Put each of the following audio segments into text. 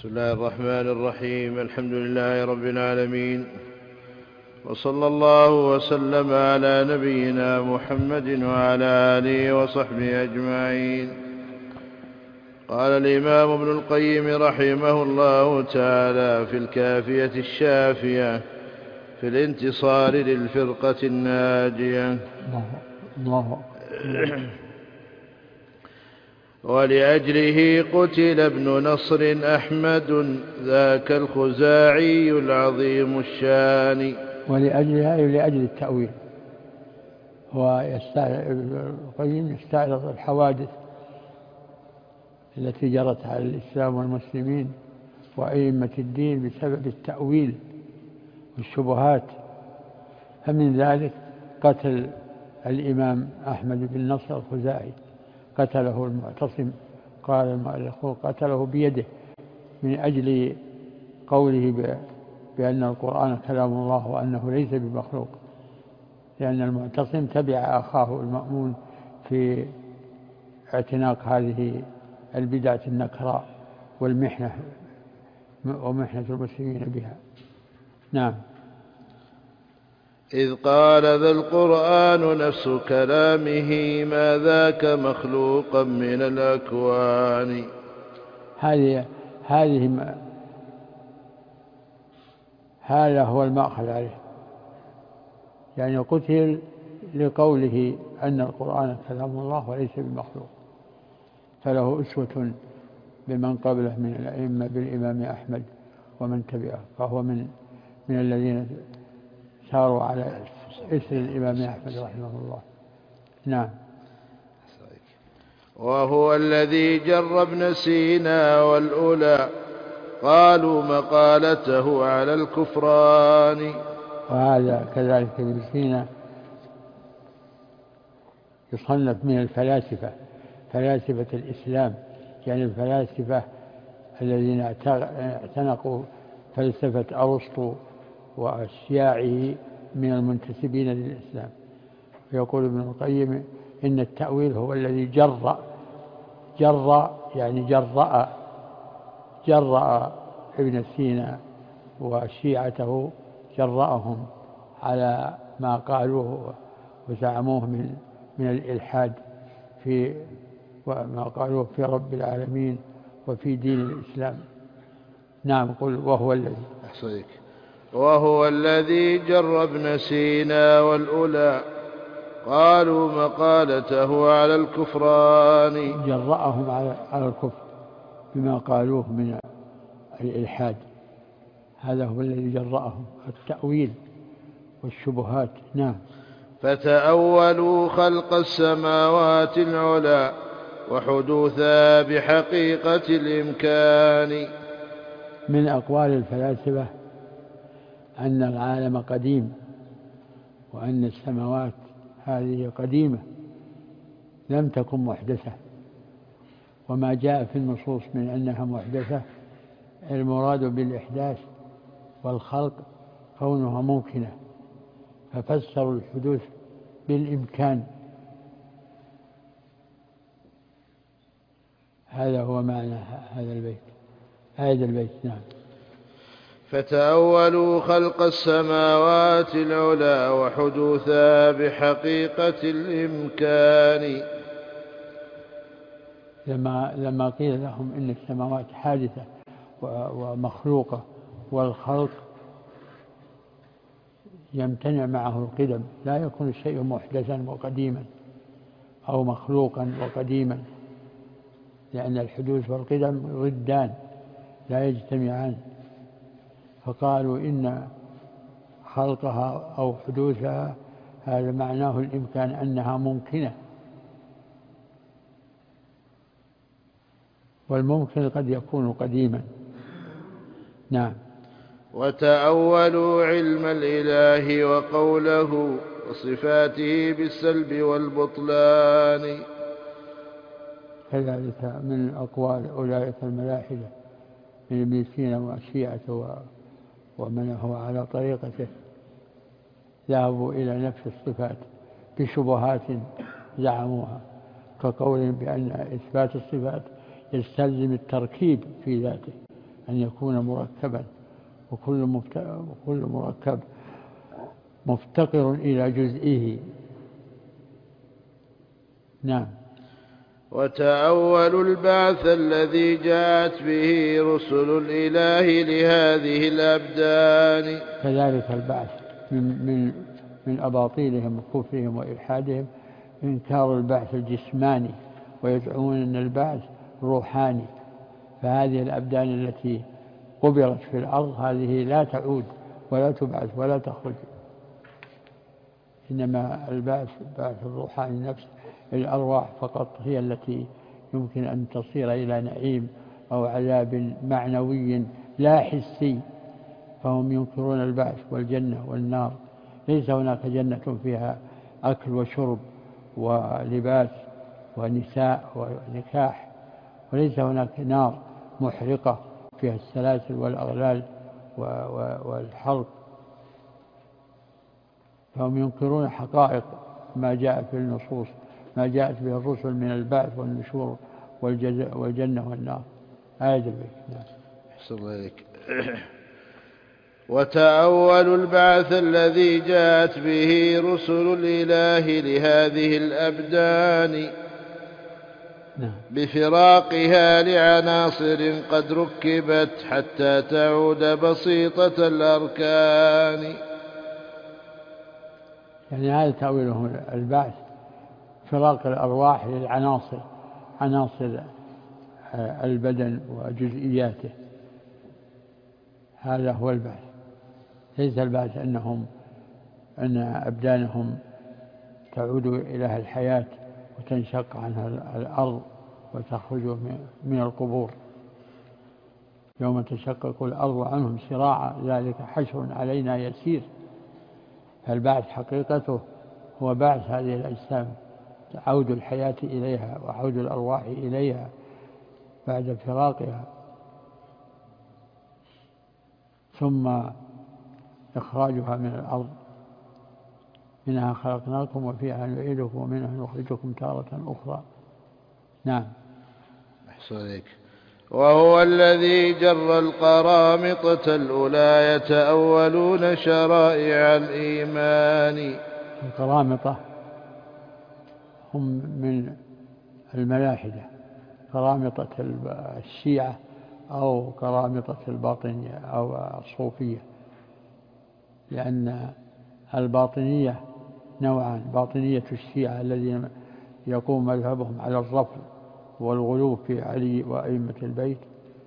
بسم الله الرحمن الرحيم. الحمد لله رب العالمين، وصلى الله وسلم على نبينا محمد وعلى آله وصحبه أجمعين. قال الإمام ابن القيم رحمه الله تعالى في الكافية الشافية في الانتصار للفرقة الناجية: ولأجله قتل ابن نصر أحمد ذاك الخزاعي العظيم الشان. لأجل التأويل. ابن القيم يستعرض الحوادث التي جرت على الإسلام والمسلمين وأئمة الدين بسبب التأويل والشبهات، فمن ذلك قتل الإمام أحمد بن نصر الخزاعي، قتله المعتصم، قال المؤرخون قتله بيده من أجل قوله بأن القرآن كلام الله وأنه ليس بمخلوق، لأن المعتصم تبع أخاه المأمون في اعتناق هذه البدعة النكراء والمحنة ومحنة المسلمين بها. نعم. إذ قال ذا القرآن نفس كلامه ما ذاك مخلوقا من الأكوان. هذا هو المأخذ عليه، يعني قتل لقوله أن القرآن كلام الله وليس بمخلوق، فله أسوة بمن قبله من الأئمة بالإمام أحمد ومن تبعه، فهو من الذين ساروا على إثر الإمام أحمد رحمه الله. نعم. وهو الذي جر ابن سينا والأولى قالوا مقالته على الكفران. وهذا كذلك ابن سينا يصنف من الفلاسفة، فلاسفة الإسلام، يعني الفلاسفة الذين اعتنقوا فلسفة أرسطو وأشياعه من المنتسبين للإسلام. يقول ابن القيم إن التأويل هو الذي جرأ ابن سينا وشيعته، جرأهم على ما قالوه وزعموه من الإلحاد في ما قالوه في رب العالمين وفي دين الإسلام. نعم. قل وهو الذي جر ابن سينا والأولى قالوا مقالته على الكفران. جرأهم على الكفر بما قالوه من الإلحاد، هذا هو الذي جرأهم، التأويل والشبهات. نعم. فتأولوا خلق السماوات العلى وحدوثها بحقيقة الإمكان. من أقوال الفلاسفة أن العالم قديم، وأن السماوات هذه قديمة لم تكن محدثة، وما جاء في النصوص من أنها محدثة المراد بالإحداث والخلق كونها ممكنة، ففسروا الحدوث بالإمكان. هذا هو معنى هذا البيت. نعم. فتأولوا خلق السماوات العلى وحدوثها بحقيقة الإمكان. لما قيل لهم إن السماوات حادثة ومخلوقة والخلق يمتنع معه القدم، لا يكون الشيء محدثا وقديما أو مخلوقا وقديما، لأن الحدوث والقدم ضدان لا يجتمعان، فقالوا إن خلقها أو حدوثها هذا معناه الإمكان، أنها ممكنة، والممكن قد يكون قديما. نعم. وتأولوا علم الإله وقوله وصفاته بالسلب والبطلان. كذلك من أقوال أولئك الملاحدة من ابن سينا وشيعته ومن هو على طريقته، ذهبوا إلى نفس الصفات بشبهات زعموها، كقولهم بأن إثبات الصفات يستلزم التركيب في ذاته، أن يكون مركبا، وكل مركب مفتقر إلى جزئه. نعم. وتأولوا البعث الذي جاءت به رسل الإله لهذه الأبدان. كذلك البعث من أباطيلهم وكفرهم وإلحادهم إنكار البعث الجسماني، ويدعون أن البعث روحاني. فهذه الأبدان التي قبرت في الأرض هذه لا تعود ولا تبعث ولا تخرج، إنما البعث الروحاني نفس الأرواح فقط هي التي يمكن أن تصير إلى نعيم أو عذاب معنوي لا حسي. فهم ينكرون البعث والجنة والنار. ليس هناك جنة فيها أكل وشرب ولباس ونساء ونكاح، وليس هناك نار محرقة فيها السلاسل والأغلال والحرق. فهم ينكرون حقائق ما جاء في النصوص، ما جاءت به الرسل من البعث والنشور والجنة والنار. آية البيت. أحسن الله إليك. وتأولوا البعث الذي جاءت به رسل الإله لهذه الأبدان بفراقها لعناصر قد ركبت حتى تعود بسيطة الأركان. يعني هذا تأويله البعث، فراق الأرواح للعناصر، عناصر البدن وجزئياته. هذا هو البعث. ليس البعث أن أبدانهم تعود إلى الحياة وتنشق عنها الأرض وتخرج من القبور. يوم تشقق الأرض عنهم سراعا ذلك حشر علينا يسير. فالبعث حقيقته هو بعث هذه الأجسام، عود الحياة إليها وعود الأرواح إليها بعد فراقها، ثم إخراجها من الأرض. منها خلقناكم وفيها نعيدكم ومنها نخرجكم تارة أخرى. نعم. أحسن عليك. وهو الذي جر القرامطة الأولى يتأولون شرائع الإيمان. القرامطة هم من الملاحدة، قرامطة الشيعة أو قرامطة الباطنية أو الصوفية، لأن الباطنية نوعان: باطنية الشيعة الذين يقوم مذهبهم على الرفض والغلو في علي وأئمة البيت،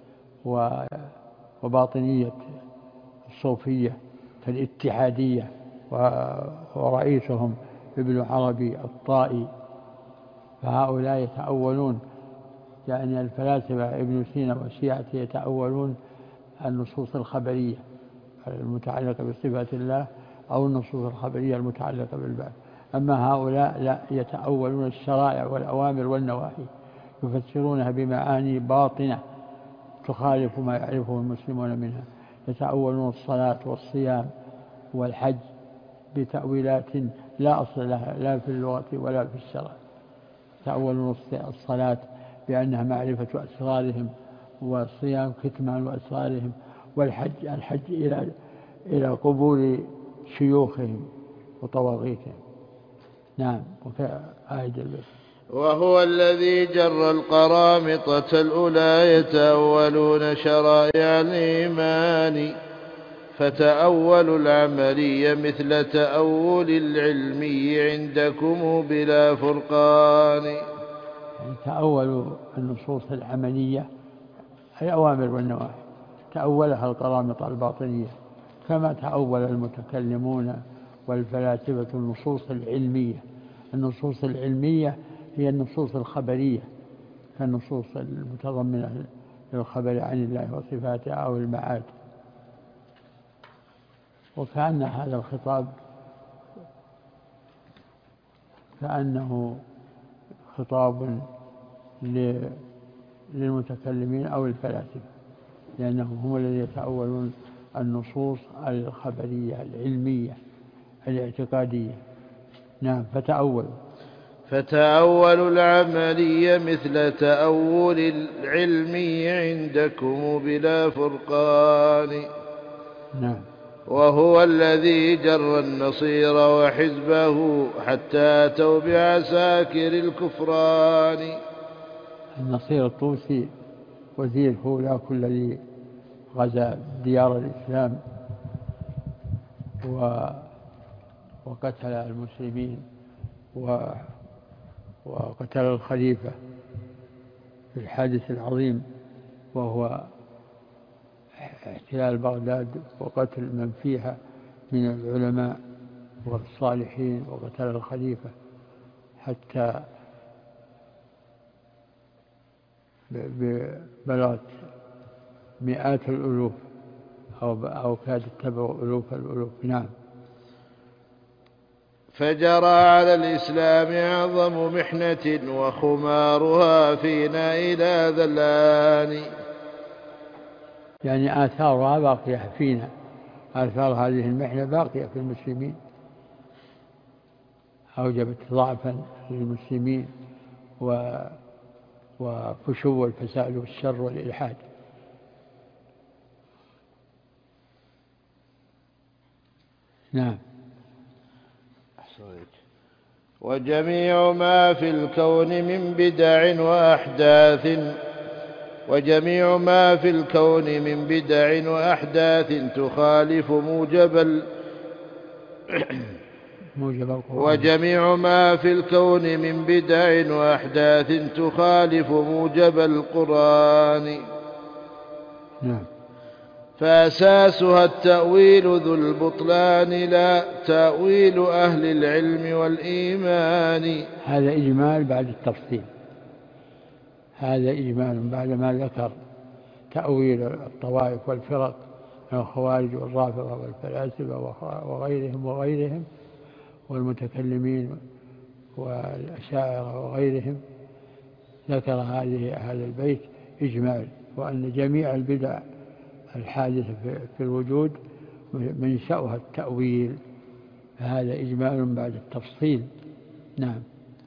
وباطنية الصوفية فالاتحادية ورئيسهم ابن عربي الطائي. فهؤلاء يتأولون، يعني الفلاسفة ابن سينا والشيعة يتأولون النصوص الخبرية المتعلقة بصفات الله أو النصوص الخبرية المتعلقة بالبعث. أما هؤلاء لا، يتأولون الشرائع والأوامر والنواهي، يفسرونها بمعاني باطنة تخالف ما يعرفه المسلمون منها. يتأولون الصلاة والصيام والحج بتأويلات لا أصل لها لا في اللغة ولا في الشرع. يتأولون الصلاة بأنها معرفة أسرارهم، والصيام كتمان أسرارهم، الحج إلى قبول شيوخهم وطواغيتهم. نعم. وكآية البيت. وهو الذي جر القرامطة الأولى يتأولون شرائع الإيمان فتأولوا العملي مثل تأول العلمي عندكم بلا فرقان. يعني تأولوا النصوص العملية الأوامر والنواهي، تأولها القرامطة الباطنية، كما تأول المتكلمون والفلاسفة النصوص العلمية. النصوص العلمية هي النصوص الخبرية، كالنصوص المتضمنة للخبر عن الله وصفاته أو المعاد. وكأن هذا الخطاب كأنه خطاب للمتكلمين أو الفلاسفة، لأنهم هم الذين يتأولون النصوص الخبرية العلمية الاعتقادية. نعم. فتأولوا فتأول العملي مثل تأول العلمي عندكم بلا فرقان. نعم. وهو الذي جر النصير وحزبه حتى أتوا بعساكر الكفران. النصير الطوسي وزير هولاكو الذي غزا ديار الإسلام وقتل المسلمين وقتل الخليفة في الحادث العظيم، وهو احتلال بغداد وقتل من فيها من العلماء والصالحين، وقتل الخليفة حتى بلغت مئات الألوف أو كادت تبلغ ألوف الألوف. نعم. فجرى على الإسلام أعظم محنة وخمارها فينا إلى ذلان. يعني آثارها باقية فينا، آثار هذه المحنة باقية في المسلمين، أوجبت ضعفا للمسلمين وفشو الفساد والشر والإلحاد. نعم. وجميع ما في الكون من بدع وأحداث وجميع ما في الكون من بدع وأحداث تخالف وجميع ما في الكون من بدع وأحداث تخالف موجب القرآن. نعم. فأساسها التأويل ذو البطلان لا تأويل أهل العلم والإيمان. هذا إجمال بعد التفصيل، هذا إجمال بعد ما ذكر تأويل الطوائف والفرق من الخوارج والرافضة والفلاسفة وغيرهم والمتكلمين والأشاعرة وغيرهم. ذكر هذا البيت إجمال، وأن جميع البدع الحادثة في الوجود منشأها التأويل، فهذا إجمال بعد التفصيل. نعم.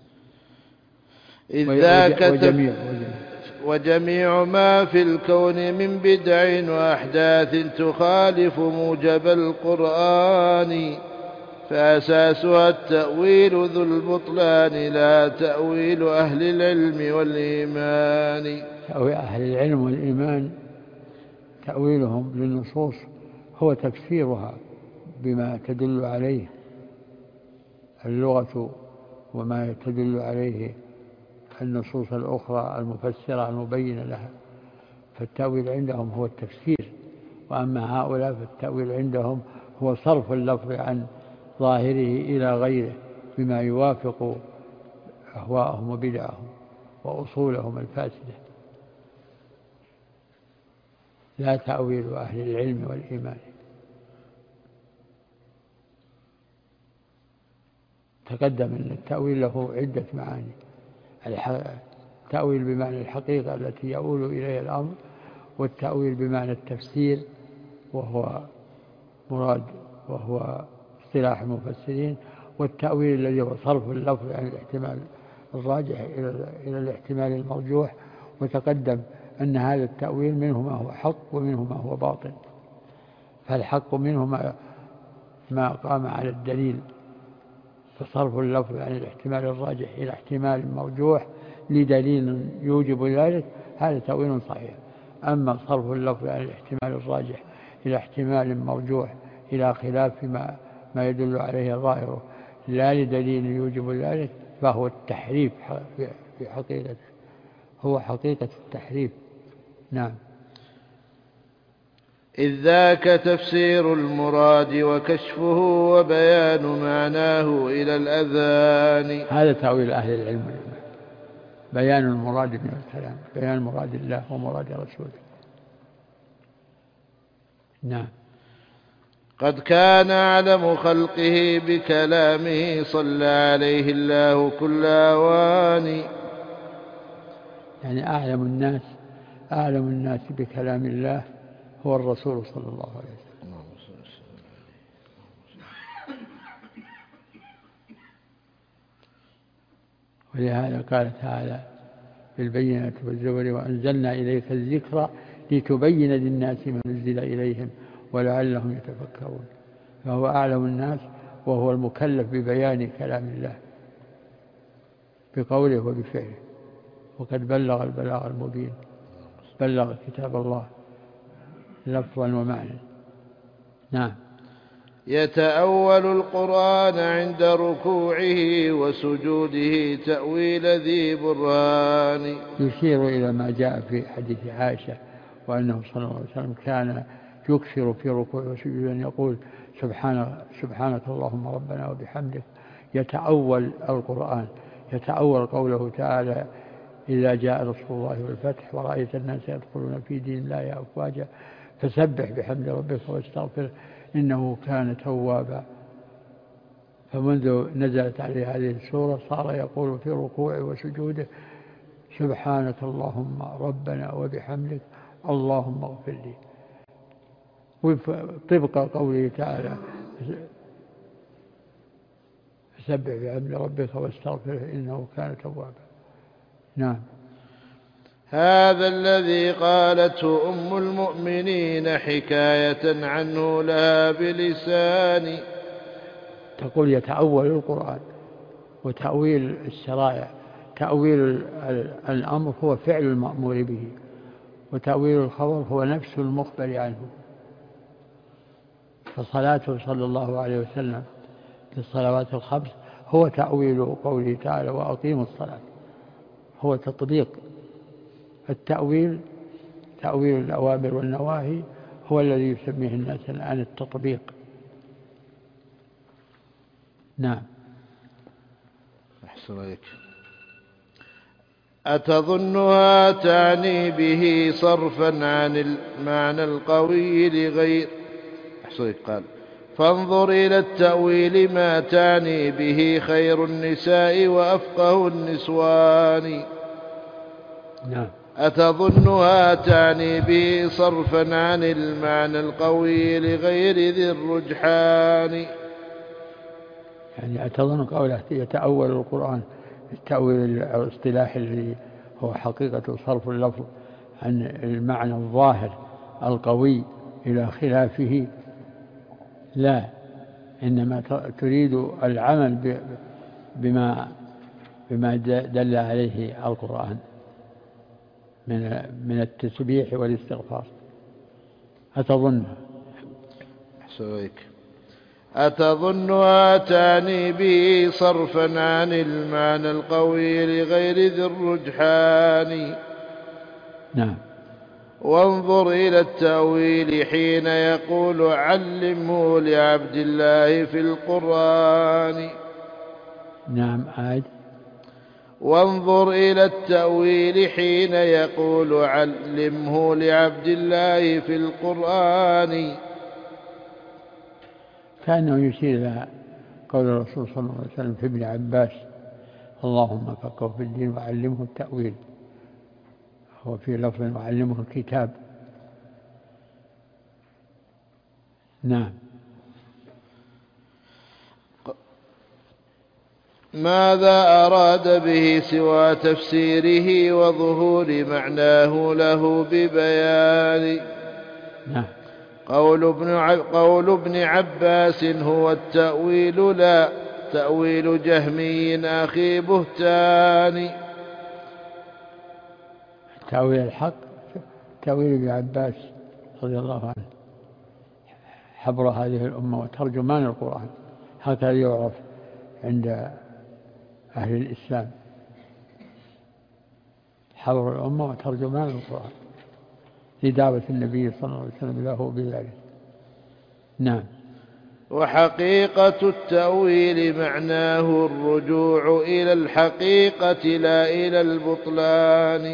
وجميع ما في الكون من بدع وأحداث تخالف موجب القرآن. فأساسها التأويل ذو البطلان لا تأويل أهل العلم والإيمان. تأويل أهل العلم والإيمان تأويلهم للنصوص هو تفسيرها بما تدل عليه اللغة وما تدل عليه النصوص الأخرى المفسرة المبينة لها، فالتأويل عندهم هو التفسير. وأما هؤلاء فالتأويل عندهم هو صرف اللفظ عن ظاهره إلى غيره بما يوافق أهواءهم وبدعهم وأصولهم الفاسدة. لا تأويل أهل العلم والإيمان. تقدم أن التأويل له عدة معاني: التأويل بمعنى الحقيقة التي يؤول إليها الأمر، والتأويل بمعنى التفسير وهو اصطلاح المفسرين، والتأويل الذي هو صرف اللفظ عن الاحتمال الراجح إلى الاحتمال المرجوح. وتقدم أن هذا التأويل منه ما هو حق ومنه ما هو باطل، فالحق منه ما قام على الدليل، فصرف اللفظ عن الاحتمال الراجح إلى احتمال مرجوح لدليل يوجب ذلك، هذا تأويل صحيح. أما صرف اللفظ عن الاحتمال الراجح إلى احتمال مرجوح إلى خلاف ما يدل عليه ظاهره لا لدليل يوجب ذلك، فهو التحريف في حقيقته، هو حقيقة التحريف. نعم. إذ ذاك تفسير المراد وكشفه وبيان معناه إلى الأذان. هذا تأويل أهل العلم، بيان المراد من الكلام، بيان مراد الله ومراد رسوله. نعم. قد كان أعلم خلقه بكلامه صلى عليه الله كل أوان. يعني أعلم الناس بكلام الله هو الرسول صلى الله عليه وسلم. ولهذا قال تعالى في البينة والزبر وأنزلنا إليك الذكر لتبين للناس ما نزل إليهم ولعلهم يتفكرون. فهو أعلم الناس وهو المكلف ببيان كلام الله بقوله وبفعله، وقد بلغ البلاغ المبين، بلغ كتاب الله لفظا ومعنى. نعم. يتأول القرآن عند ركوعه وسجوده تأويل ذي برهان. يشير إلى ما جاء في حديث عائشة وأنه صلى الله عليه وسلم كان يكثر في ركوع وسجود أن يقول سبحانك اللهم ربنا وبحمدك. يتأول القرآن، يتأول قوله تعالى إذا جاء رسول الله والفتح ورأيت الناس يدخلون في دين الله أفواجا فسبح بحمد ربك واستغفره إنه كان توابا. فمنذ نزلت عليه هذه السورة صار يقول في ركوعه وسجوده سبحانك اللهم ربنا وبحمدك اللهم اغفر لي، طبق قوله تعالى فسبح بحمد ربك واستغفره إنه كان توابا. نعم. هذا الذي قالته أم المؤمنين حكاية عنه لها بلسان. تقول يتأول القرآن، وتأويل الشرائع، تأويل الأمر هو فعل المأمور به، وتأويل الخبر هو نفس المخبر عنه. فصلاته صلى الله عليه وسلم للصلوات الخمس هو تأويل قوله تعالى وأقيموا الصلاة، هو تطبيق. التأويل تأويل الأوامر والنواهي هو الذي يسميه الناس الآن التطبيق. نعم. أحسن عليك. أتظنها تعني به صرفا عن المعنى القوي لغير. أحسن عليك. قال فانظر إلى التأويل ما تعني به خير النساء وأفقه النسوان. نعم. أتظنها تعني به صرفا عن المعنى القوي لغير ذي الرجحان. يعني أتظن قوله يتأول القرآن التأويل الاصطلاحي الذي هو حقيقة صرف اللفظ عن المعنى الظاهر القوي إلى خلافه؟ لا، إنما تريد العمل بما دل عليه القرآن من التسبيح والاستغفار. أتظنها. أتظنها تعني به صرفا عن المعنى القوي لغير ذي الرجحان. نعم. وانظر إلى التأويل حين يقول علمه لعبد الله في القرآن. نعم. عاد. وانظر إلى التأويل حين يقول علمه لعبد الله في القرآن. كأنه يشير إلى قول الرسول صلى الله عليه وسلم في ابن عباس اللهم فقهه في الدين وعلمه التأويل، هو في لفظ وعلمه الكتاب. نعم. ماذا أراد به سوى تفسيره وظهور معناه له ببيان. نعم. قول ابن عباس هو التأويل لا تأويل جهمي أخي بهتان. تأويل الحق تأويل ابن عباس رضي الله عنه حبر هذه الأمة وترجمان القرآن، هكذا يعرف عند أهل الإسلام، حبر الأمة وترجمان القرآن لدعوة النبي صلى الله عليه وسلم له بذلك. نعم. وحقيقة التأويل معناه الرجوع إلى الحقيقة لا إلى البطلان.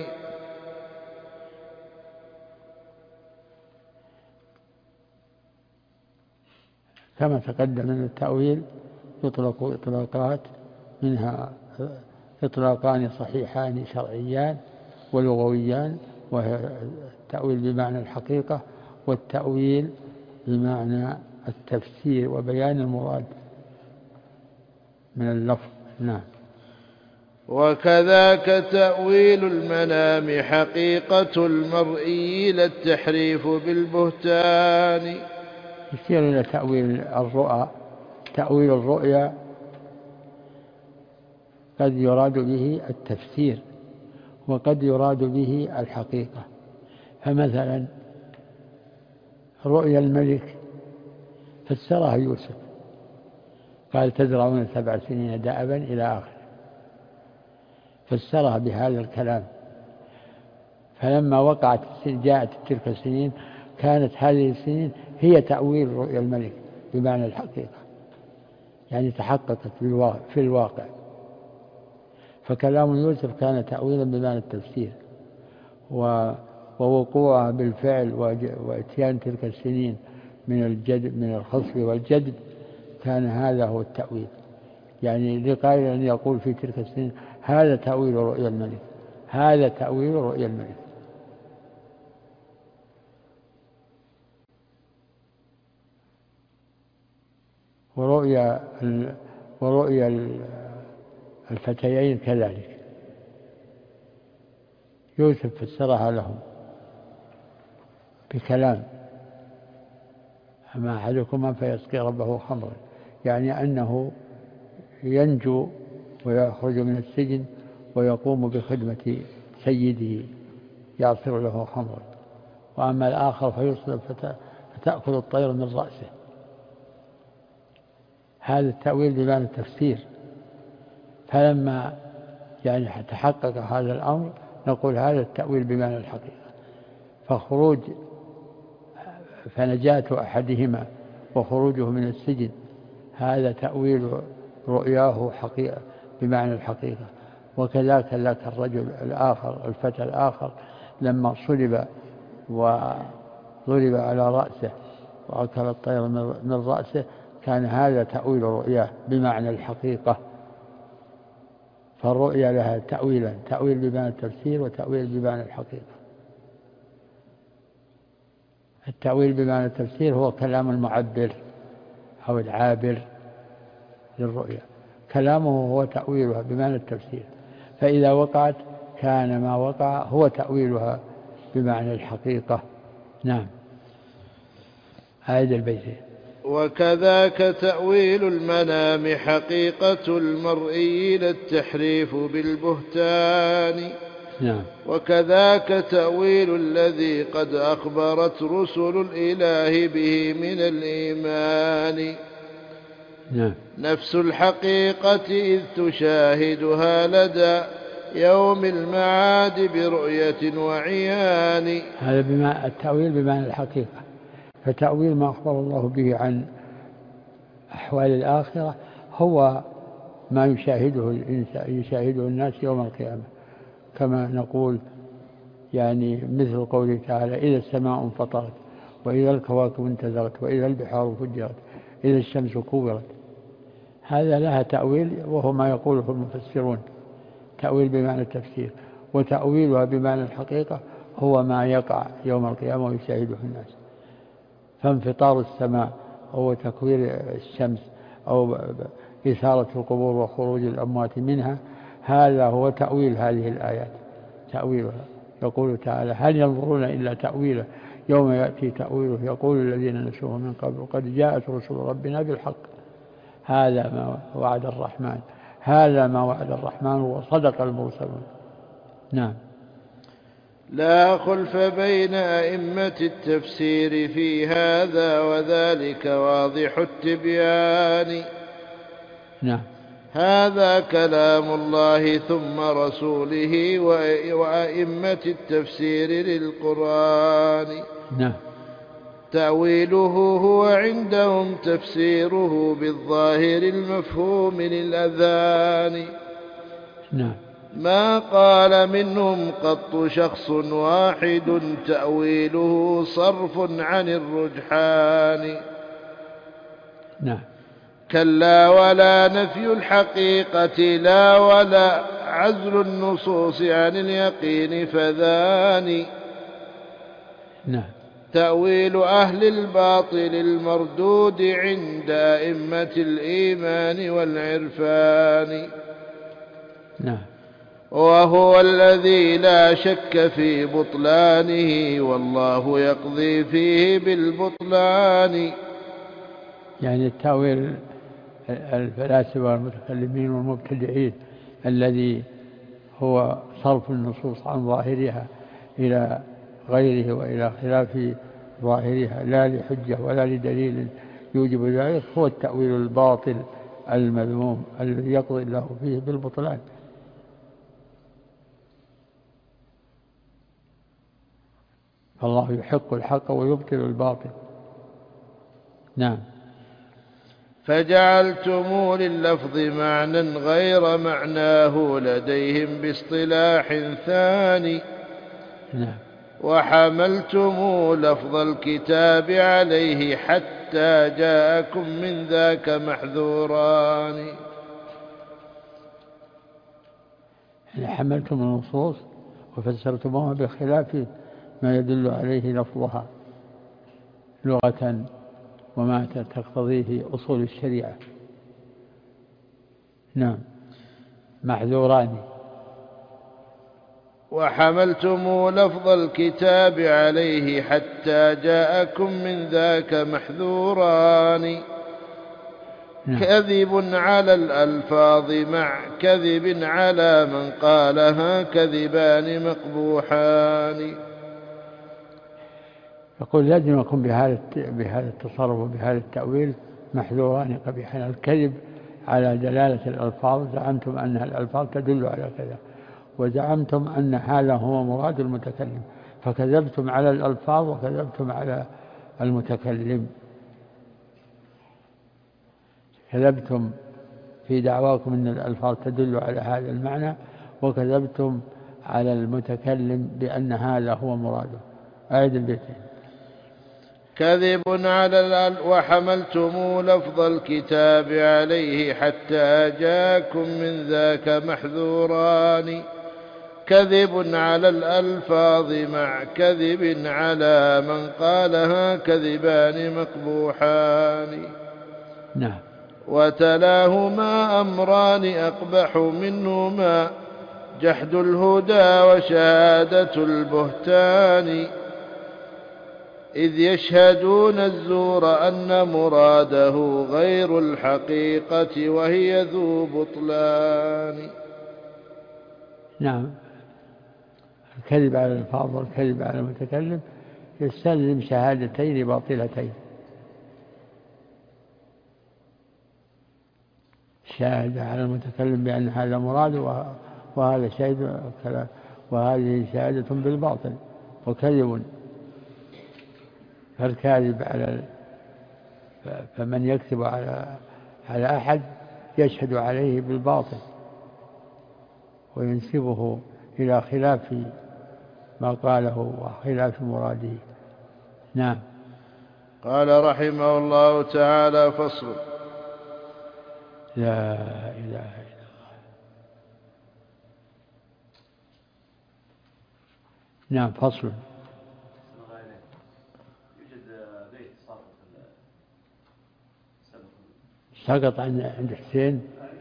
كما تقدم أن التأويل يطلق إطلاقات، منها إطلاقان صحيحان شرعيان ولغويان، وهي التأويل بمعنى الحقيقة والتأويل بمعنى التفسير وبيان المراد من اللفظ. نعم. وكذاك تأويل المنام حقيقة المرئي لا التحريف بالبهتان. يشير إلى تأويل الرؤى. تأويل الرؤيا قد يراد به التفسير وقد يراد به الحقيقة. فمثلا رؤيا الملك فسرها يوسف، قال تزرعون 7 سنين دأبا إلى آخر، فسرها بهذا الكلام. فلما وقعت جاءت تلك السنين كانت هذه السنين هي تأويل رؤيا الملك بمعنى الحقيقة، يعني تحققت في الواقع. فكلام يوسف كان تأويلا بمعنى التفسير، ووقوعها بالفعل واتيان تلك السنين من الخصف والجدب كان هذا هو التأويل. يعني لقائل أن يقول في تلك السنين هذا تأويل رؤيا الملك، هذا تأويل رؤيا الملك. ورؤيا الفتيين كذلك يوسف فسرها لهم بكلام: أما أحدكما فيسقي ربه خمرا، يعني أنه ينجو ويخرج من السجن ويقوم بخدمة سيده يعصر له خمرا، وأما الآخر فيصلب فتأكل الطير من رأسه. هذا التأويل بمعنى التفسير. فلما يعني تحقق هذا الأمر نقول هذا التأويل بمعنى الحقيقة. فنجاة أحدهما وخروجه من السجن هذا تأويل رؤياه حقيقة بمعنى الحقيقة. وكذاك الرجل الآخر الفتى الآخر لما صلب وضرب على رأسه وأكل الطير من رأسه كان هذا تأويل رؤياه بمعنى الحقيقة. فالرؤيا لها تأويلا: تأويل بمعنى التفسير وتأويل بمعنى الحقيقة. التأويل بمعنى التفسير هو كلام المعبر أو العابر للرؤيا، كلامه هو تأويلها بمعنى التفسير، فإذا وقعت كان ما وقع هو تأويلها بمعنى الحقيقة. نعم. هذا البيت. وكذاك تأويل المنام حقيقة المرئي لا التحريف بالبهتان. نعم. وكذاك تأويل الذي قد أخبرت رسل الإله به من الإيمان. نعم. نفس الحقيقة إذ تشاهدها لدى يوم المعاد برؤية وعيان. هذا التأويل بمعنى الحقيقة. فتأويل ما أخبر الله به عن أحوال الآخرة هو ما يشاهده الناس يوم القيامة، كما نقول يعني مثل قوله تعالى: إذا السماء انفطرت وإذا الكواكب انتثرت وإذا البحار فجرت إذا الشمس كورت. هذا لها تأويل وهو ما يقوله المفسرون، تأويل بمعنى التفسير. وتأويلها بمعنى الحقيقة هو ما يقع يوم القيامة ويشاهده الناس. فانفطار السماء أو تكوير الشمس أو إثارة القبور وخروج الأموات منها، هذا هو تأويل هذه الآيات، تأويلها. يقول تعالى: هل ينظرون إلا تأويله يوم يأتي تأويله يقول الذين نسوه من قبل قد جاءت رسل ربنا بالحق. هذا ما وعد الرحمن، هذا ما وعد الرحمن وصدق المرسلون. نعم. لا خلف بين أئمة التفسير في هذا وذلك واضح التبيان. نعم. هذا كلام الله ثم رسوله وأئمة التفسير للقرآن. نعم. تأويله هو عندهم تفسيره بالظاهر المفهوم للأذهان. نعم. ما قال منهم قط شخص واحد تأويله صرف عن الرجحان. نعم. كلا ولا نفي الحقيقة لا ولا عزل النصوص عن اليقين فذان. نعم. تأويل أهل الباطل المردود عند أئمة الإيمان والعرفان. نعم. وهو الذي لا شك في بطلانه والله يقضي فيه بالبطلان. يعني التأويل الفلاسفة والمتكلمين والمبتدعين الذي هو صرف النصوص عن ظاهرها إلى غيره وإلى خلاف ظاهرها لا لحجة ولا لدليل يوجب ذلك، هو التأويل الباطل المذموم الذي يقضي الله فيه بالبطلان. فالله يحق الحق ويبطل الباطل. نعم. فجعلتم لللفظ معنى غير معناه لديهم باصطلاح ثاني. نعم. وحملتم لفظ الكتاب عليه حتى جاءكم من ذاك محذوران. يعني حملتم النصوص وفسرتموها بخلاف ما يدل عليه لفظها لغة وما تقتضيه أصول الشريعة. نعم. محذوران. وحملتم لفظ الكتاب عليه حتى جاءكم من ذاك محذوران. نعم. كذب على الألفاظ مع كذب على من قالها كذبان مقبوحان. يقول لازم يكون بهذا التصرف وبهذا التأويل محذوران قبيحان. الكذب على دلالة الألفاظ، زعمتم أن الألفاظ تدل على كذا، وزعمتم أن هذا هو مراد المتكلم، فكذبتم على الألفاظ وكذبتم على المتكلم. كذبتم في دعواكم أن الألفاظ تدل على هذا المعنى، وكذبتم على المتكلم بأن هذا هو مراده. أعد البيتين. كذب على وحملتم لفظ الكتاب عليه حتى جاءكم من ذاك محذوران. كذب على الألفاظ مع كذب على من قالها كذبان مقبوحان. نعم. وتلاهما أمران أقبح منهما جحد الهدى وشهادة البهتان. إذ يشهدون الزور أن مراده غير الحقيقة وهي ذو بطلان. نعم. الكذب على الألفاظ والكذب على المتكلم يستلزم شهادتين باطلتين. شاهد على المتكلم بأن هذا مراد وهذا شاهد وهذه شهادة بالباطل وكذب. فالكاذب فمن يكذب على أحد يشهد عليه بالباطل وينسبه إلى خلاف ما قاله وخلاف مراده. نعم. قال رحمه الله تعالى: فصل. لا إله إلا الله. نعم. فصل. سقط عند حسين.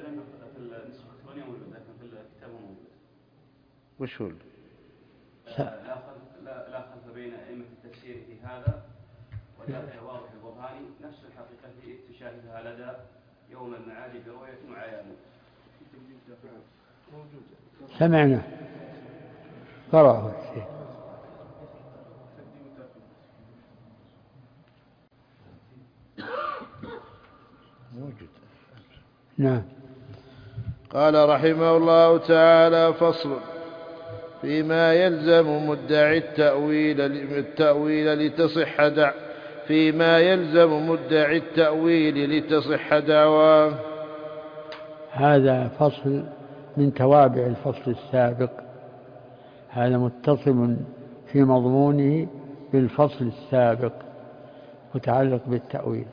وش هو؟ لا خلف بين أئمة التفسير في هذا، وذلك واضح البرهاني نفس الحقيقة التي تشاهدها لدى يوم المعاد برؤية وعيان. سمعنا قرأه الشيخ. موجود. نعم. قال رحمه الله تعالى: فصل. فيما يلزم مدعي التأويل لتصح دعواه. هذا فصل من توابع الفصل السابق، هذا متصل في مضمونه بالفصل السابق متعلق بالتأويل.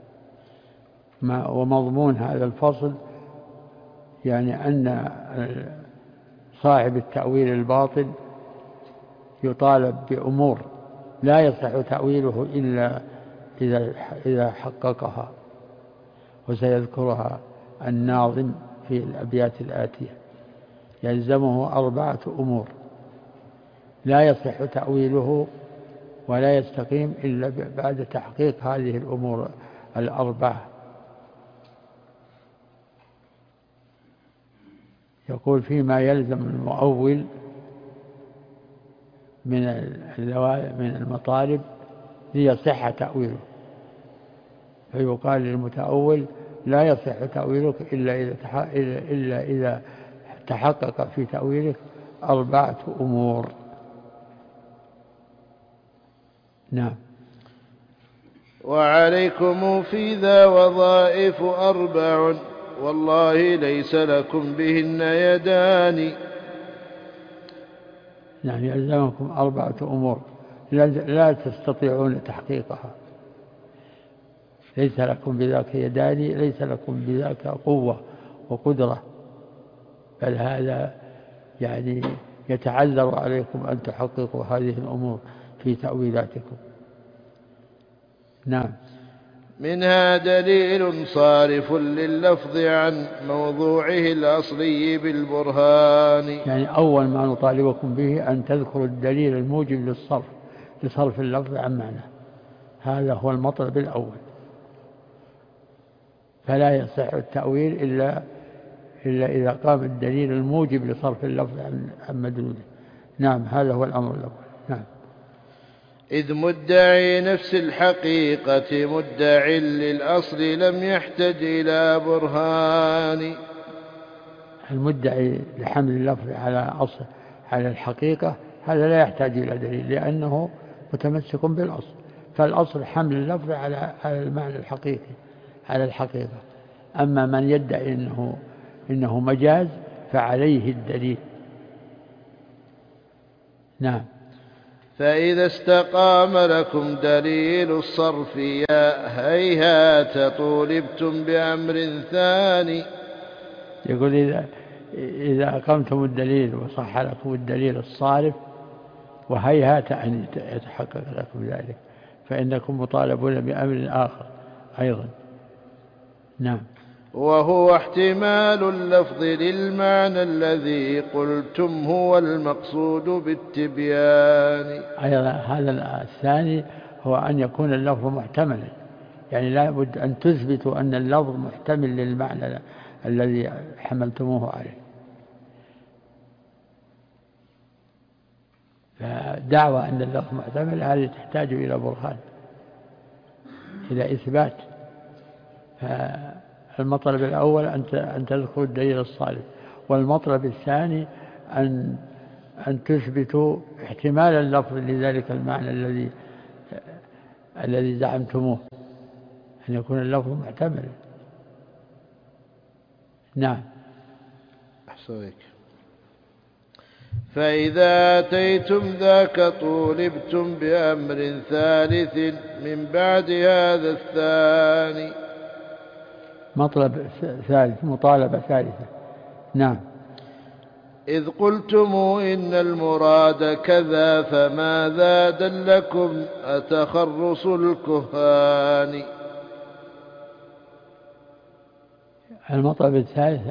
ومضمون هذا الفصل يعني أن صاحب التأويل الباطل يطالب بأمور لا يصح تأويله إلا إذا حققها، وسيذكرها الناظم في الأبيات الآتية. يلزمه 4 أمور لا يصح تأويله ولا يستقيم إلا بعد تحقيق هذه الأمور 4. يقول فيما يلزم المؤول من المطالب ليصح تأويله، فيقال للمتأول لا يصح تأويلك إلا إذا تحقق في تأويلك 4 أمور. نعم. وعليكم في ذا وظائف 4 والله ليس لكم بهن يدان. يعني يلزمكم 4 أمور لا تستطيعون تحقيقها، ليس لكم بذاك يدان، ليس لكم بذاك قوة وقدرة، بل هذا يعني يتعذر عليكم أن تحققوا هذه الأمور في تأويلاتكم. نعم. منها دليل صارف لللفظ عن موضوعه الأصلي بالبرهان. يعني أول ما نطالبكم به أن تذكروا الدليل الموجب لصرف اللفظ عن معناه، هذا هو المطلب الأول، فلا يصح التأويل إلا إذا قام الدليل الموجب لصرف اللفظ عن مدلوله. نعم، هذا هو الأمر الأول. نعم. إذ مدعي نفس الحقيقة مدع للأصل لم يحتج إلى برهان. المدعي لحمل اللفظ على الحقيقة هذا لا يحتاج إلى دليل، لأنه متمسك بالأصل، فالأصل حمل اللفظ على المعنى الحقيقي، على الحقيقة. أما من يدعي إنه مجاز فعليه الدليل. نعم. فإذا استقام لكم دليل الصرف يا هيهات طولبتم بأمر ثاني. يقول إذا أقمتم الدليل وصح لكم الدليل الصارف وهيهات أن يتحقق لكم ذلك، فإنكم مطالبون بأمر آخر أيضا. نعم. وهو احتمال اللفظ للمعنى الذي قلتم هو المقصود بالتبيان. أيضا هذا الثاني هو أن يكون اللفظ محتملا، يعني لا بد أن تثبتوا أن اللفظ محتمل للمعنى الذي حملتموه عليه. فدعوى أن اللفظ محتمل هذه تحتاج إلى برهان، إلى إثبات. فالمطلب الأول أن تذكروا الدليل الصالح، والمطلب الثاني أن تثبتوا احتمال اللفظ لذلك المعنى الذي زعمتموه، أن يكون اللفظ محتمل. نعم. أحسنك. فإذا أتيتم ذاك طولبتم بأمر ثالث من بعد هذا الثاني. مطلب ثالث، مطالبة ثالثة. نعم. إذ قلتم إن المراد كذا فماذا دلكم أتخرص الكهان. المطلب الثالث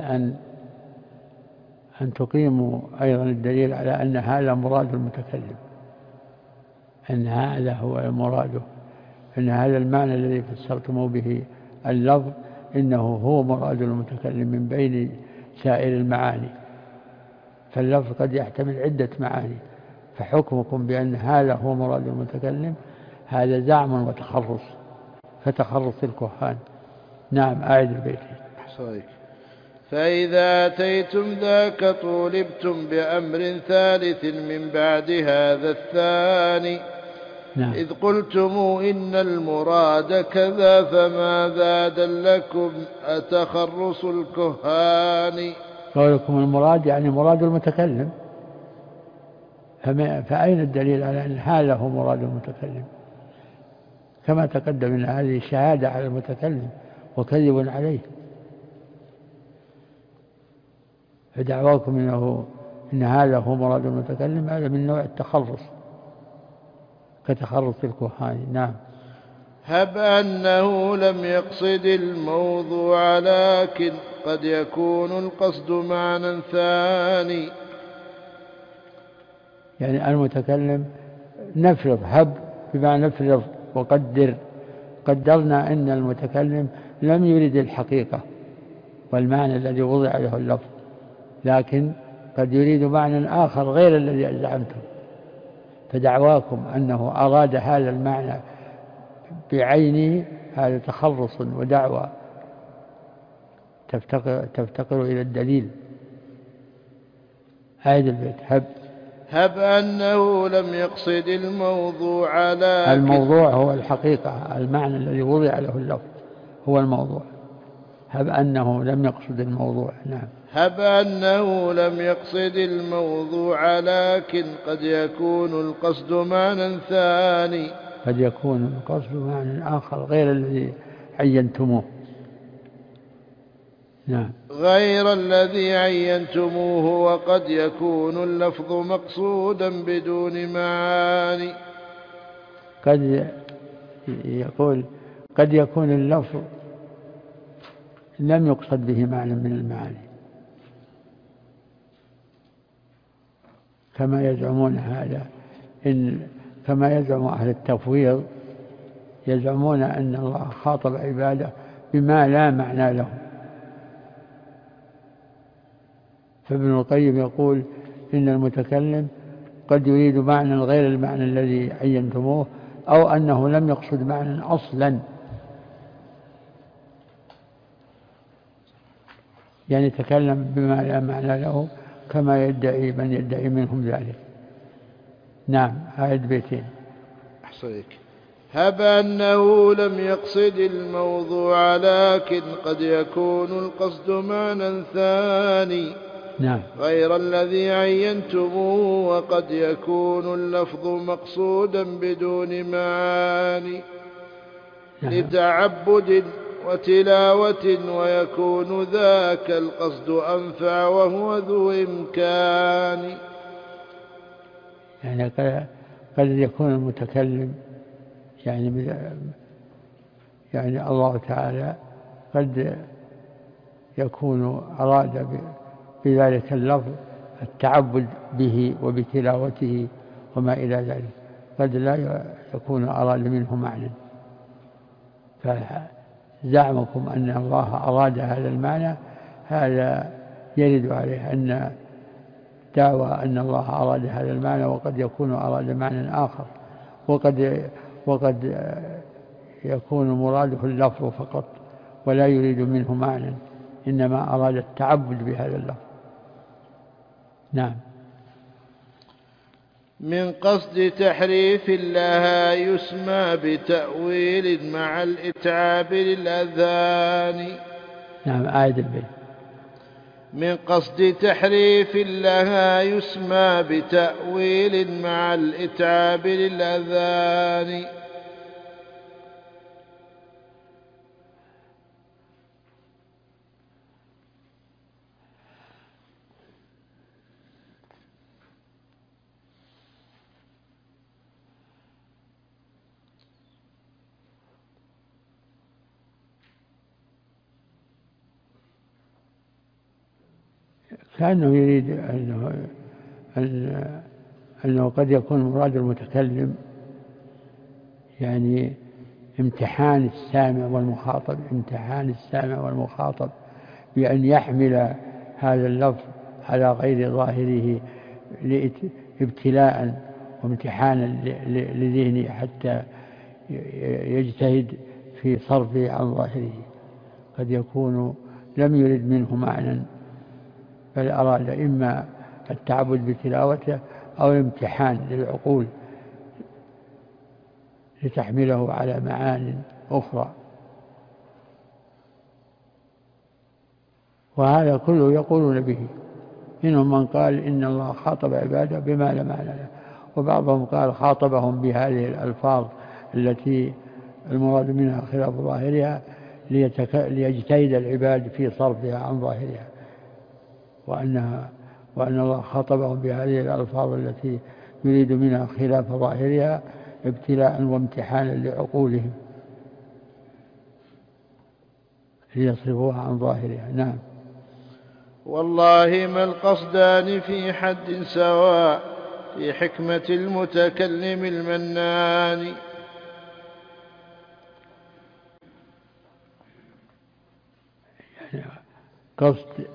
أن تقيموا أيضا الدليل على أن هذا مراد المتكلم، أن هذا هو المراد، أن هذا المعنى الذي فسرتم به اللفظ إنه هو مراد المتكلم من بين سائر المعاني. فاللفظ قد يحتمل عدة معاني، فحكمكم بأن هذا هو مراد المتكلم هذا زعم وتخرص كتخرص الكهان. نعم. أعد البيت. صحيح. فإذا أتيتم ذاك طولبتم بأمر ثالث من بعد هذا الثاني. نعم. إذ قلتم إن المراد كذا فماذا دلكم أتخرص الكهان. قولكم المراد يعني مراد المتكلم، فأين الدليل على أن هذا هو مراد المتكلم؟ كما تقدم أن هذه شهادة على المتكلم وكذب عليه، فدعواكم إن هذا هو مراد المتكلم هذا من نوع التخرص كتخرص الكهان. نعم. هب أنه لم يقصد الموضوع لكن قد يكون القصد معنى ثاني. يعني المتكلم نفرض، هب بمعنى نفرض وقدر، قدرنا أن المتكلم لم يرد الحقيقة والمعنى الذي وضع له اللفظ، لكن قد يريد معنى آخر غير الذي زعمته، فدعواكم أنه أراد هذا المعنى بعينه هذا تخرص ودعوى تفتقر إلى الدليل. هذا البيت هب أنه لم يقصد الموضوع لكن الموضوع هو الحقيقة، المعنى الذي وضع له اللفظ هو الموضوع. هب أنه لم يقصد الموضوع. نعم. هب أنه لم يقصد الموضوع لكن قد يكون القصد معنى ثاني. قد يكون القصد معنى آخر غير الذي عينتموه. نعم. غير الذي عينتموه، وقد يكون اللفظ مقصودا بدون معاني. قد يكون اللفظ لم يقصد به معنى من المعاني، كما يزعمون هذا، كما يزعم أهل التفويض، يزعمون أن الله خاطب عباده بما لا معنى له. فابن القيم يقول إن المتكلم قد يريد معنى غير المعنى الذي عينتموه، أو أنه لم يقصد معنى أصلا، يعني تكلم بما لا معنى له كما يدعي من يدعي منهم ذلك. نعم. هذه بيتين. أحسنك. هب أنه لم يقصد الموضوع لكن قد يكون القصد معنى ثاني. نعم. غير الذي عينتموه، وقد يكون اللفظ مقصودا بدون معاني. نعم. لتعبد وتلاوة، ويكون ذاك القصد أنفع وهو ذو إمكان. يعني قد يكون المتكلم يعني الله تعالى قد يكون أراد بذلك اللفظ التعبد به وبتلاوته وما إلى ذلك، قد لا يكون أراد منه معنى. فزعمكم أن الله أراد هذا المعنى هذا يرد عليه أن دعوى أن الله أراد هذا المعنى، وقد يكون أراد معنى آخر، وقد يكون مراده اللفظ فقط ولا يريد منه معنى، إنما أراد التعبد بهذا اللفظ. نعم. من قصد تحريف لها يسمى بتأويل مع الإتعاب للأذهان. نعم. آية البيت. من قصد تحريف لها يسمى بتأويل مع الإتعاب للأذهان. كأنه يريد أنه قد يكون مراد المتكلم يعني امتحان السامع والمخاطب بأن يحمل هذا اللفظ على غير ظاهره ابتلاء وامتحانا لذهنه حتى يجتهد في صرفه عن ظاهره. قد يكون لم يرد منه معنى، بل أراد إما التعبد بتلاوته أو الامتحان للعقول لتحمله على معان أخرى. وهذا كله يقولون به. منهم من قال إن الله خاطب عباده بما لا معنى له، وبعضهم قال خاطبهم بهذه الألفاظ التي المراد منها خلاف ظاهرها ليجتهد العباد في صرفها عن ظاهرها، وأن الله خاطبهم بهذه الألفاظ التي يريد منها خلاف ظاهرها ابتلاء وامتحانا لعقولهم ليصرفوها عن ظاهرها. نعم. والله ما القصدان في حد سواء في حكمة المتكلم المنان. يعني قصد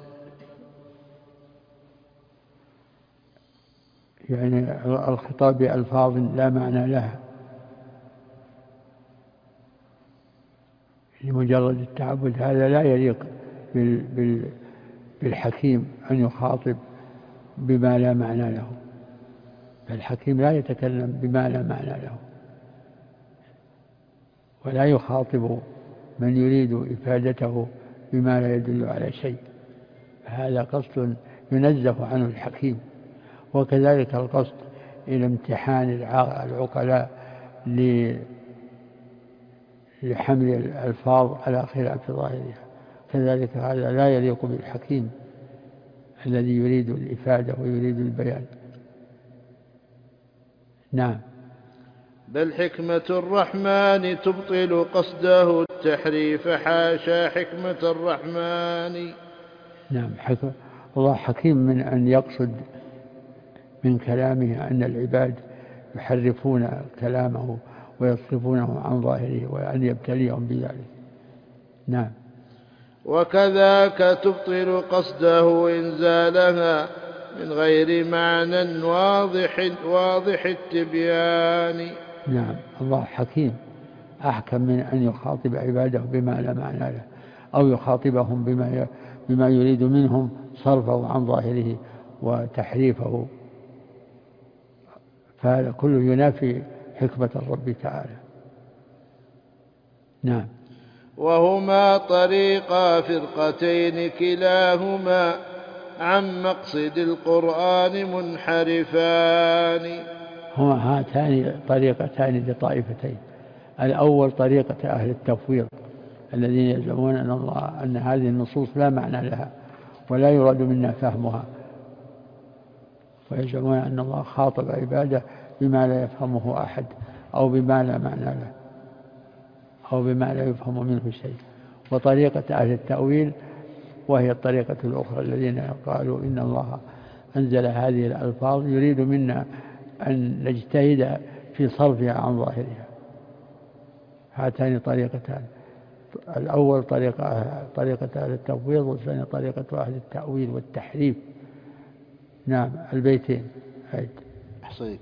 يعني الخطاب بألفاظ لا معنى لها لمجرد التعبد، هذا لا يليق بالحكيم أن يخاطب بما لا معنى له. فالحكيم لا يتكلم بما لا معنى له، ولا يخاطب من يريد إفادته بما لا يدل على شيء. هذا قصد ينزه عنه الحكيم. وكذلك القصد إلى امتحان العقلاء لحمل الألفاظ على خلاف ظاهرها، كذلك هذا لا يليق بالحكيم الذي يريد الإفادة ويريد البيان. نعم. بل حكمة الرحمن تبطل قصده التحريف، حاشا حكمة الرحمن. نعم. الله حكيم من أن يقصد من كلامه أن العباد يحرفون كلامه ويصرفونه عن ظاهره وأن يبتليهم بذلك. نعم. وكذاك تبطل قصده إنزالها من غير معنى واضح التبيان. نعم. الله حكيم أحكم من أن يخاطب عباده بما لا معنى له، أو يخاطبهم بما يريد منهم صرفه عن ظاهره وتحريفه، فهذا كله ينافي حكمة الرب تعالى. نعم. وهما طريقا فرقتين كلاهما عن مقصد القرآن منحرفان. هما هاتان طريقتان لطائفتين. الأول طريقة أهل التفويض الذين يزعمون أن هذه النصوص لا معنى لها ولا يراد منا فهمها، ويزعمون أن الله خاطب عباده بما لا يفهمه أحد أو بما لا معنى له أو بما لا يفهم منه شيء. وطريقة أهل التأويل وهي الطريقة الأخرى الذين قالوا إن الله أنزل هذه الألفاظ يريد منا أن نجتهد في صرفها عن ظاهرها. هاتان طريقتان، الأول طريقة أهل التفويض، والثانية طريقة أهل التأويل والتحريف. نعم. البيتين أحصيك.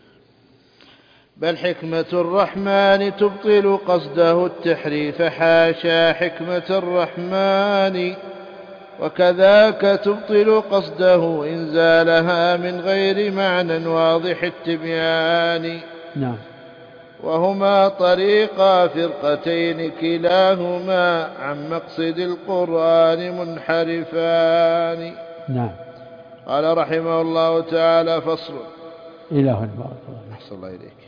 بل حكمة الرحمن تبطل قصده التحريف، حاشا حكمة الرحمن. وكذاك تبطل قصده إنزالها من غير معنى واضح التبيان. نعم. وهما طريقا فرقتين كلاهما عن مقصد القرآن منحرفان. نعم. قال رحمه الله تعالى: فصل. إله بارك الله. أحسن الله إليك.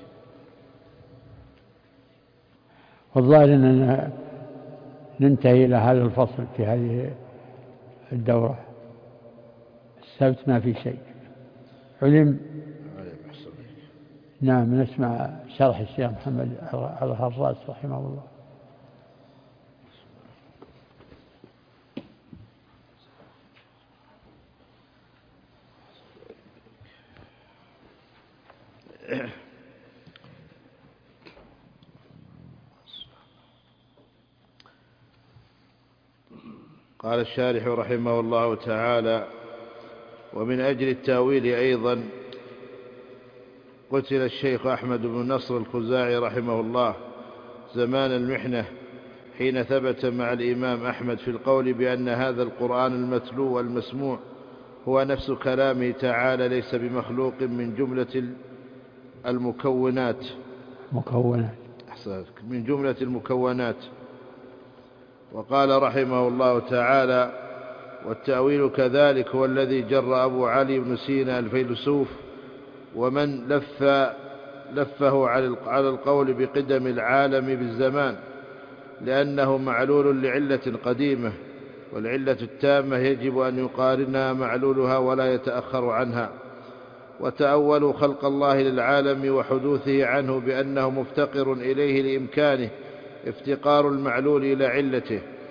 والظاهر أننا ننتهي إلى هذا الفصل في هذه الدورة. السبت ما في شيء علم. نعم. نسمع شرح الشيخ محمد الهراس رحمه الله. قال الشارح رحمه الله تعالى: ومن أجل التأويل أيضا قتل الشيخ أحمد بن نصر الخزاعي رحمه الله زمان المحنة، حين ثبت مع الإمام أحمد في القول بأن هذا القرآن المتلو والمسموع هو نفس كلامه تعالى، ليس بمخلوق من جملة المكونات. من جملة المكونات. وقال رحمه الله تعالى: والتأويل كذلك هو الذي جر أبو علي بن سينا الفيلسوف ومن لفه على القول بقدم العالم بالزمان، لأنه معلول لعلة قديمة، والعلة التامة يجب أن يقارنها معلولها ولا يتأخر عنها. وتأولوا خلق الله للعالم وحدوثه عنه بأنه مفتقر إليه لإمكانه افتقار المعلول إلى علته،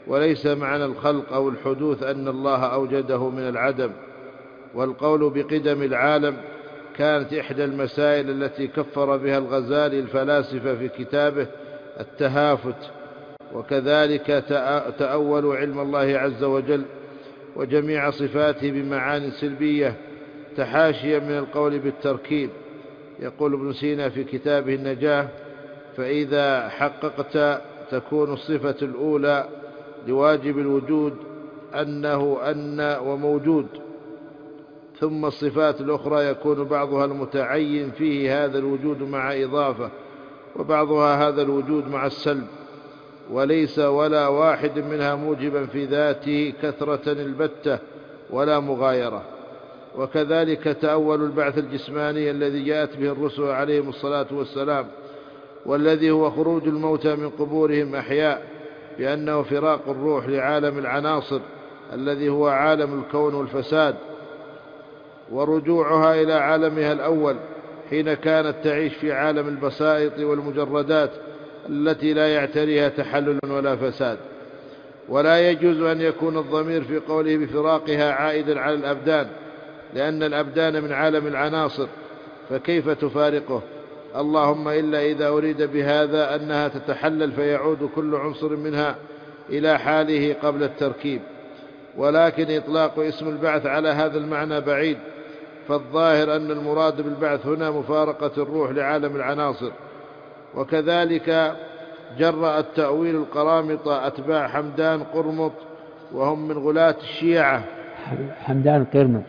وليس معنى الخلق أو الحدوث أن الله أوجده من العدم. والقول بقدم العالم كانت إحدى المسائل التي كفر بها الغزالي الفلاسفة في كتابه التهافت. وكذلك تأولوا علم الله عز وجل وجميع صفاته بمعان سلبية تحاشيا من القول بالتركيب. يقول ابن سينا في كتابه النجاة: فإذا حققت تكون الصفة الأولى لواجب الوجود أنه أن وموجود، ثم الصفات الأخرى يكون بعضها المتعين فيه هذا الوجود مع إضافة، وبعضها هذا الوجود مع السلب، وليس ولا واحد منها موجبا في ذاته كثرة البتة ولا مغايرة. وكذلك تأول البعث الجسماني الذي جاءت به الرسل عليهم الصلاة والسلام، والذي هو خروج الموتى من قبورهم أحياء، بأنه فراق الروح لعالم العناصر الذي هو عالم الكون والفساد، ورجوعها إلى عالمها الأول حين كانت تعيش في عالم البسائط والمجردات التي لا يعتريها تحلل ولا فساد. ولا يجوز أن يكون الضمير في قوله بفراقها عائدا على الأبدان، لأن الأبدان من عالم العناصر، فكيف تفارقه؟ اللهم إلا إذا أريد بهذا أنها تتحلل فيعود كل عنصر منها إلى حاله قبل التركيب. ولكن إطلاق اسم البعث على هذا المعنى بعيد، فالظاهر أن المراد بالبعث هنا مفارقة الروح لعالم العناصر. وكذلك جرأ التأويل القرامطة أتباع حمدان قرمط وهم من غلاة الشيعة. حمدان قرمط.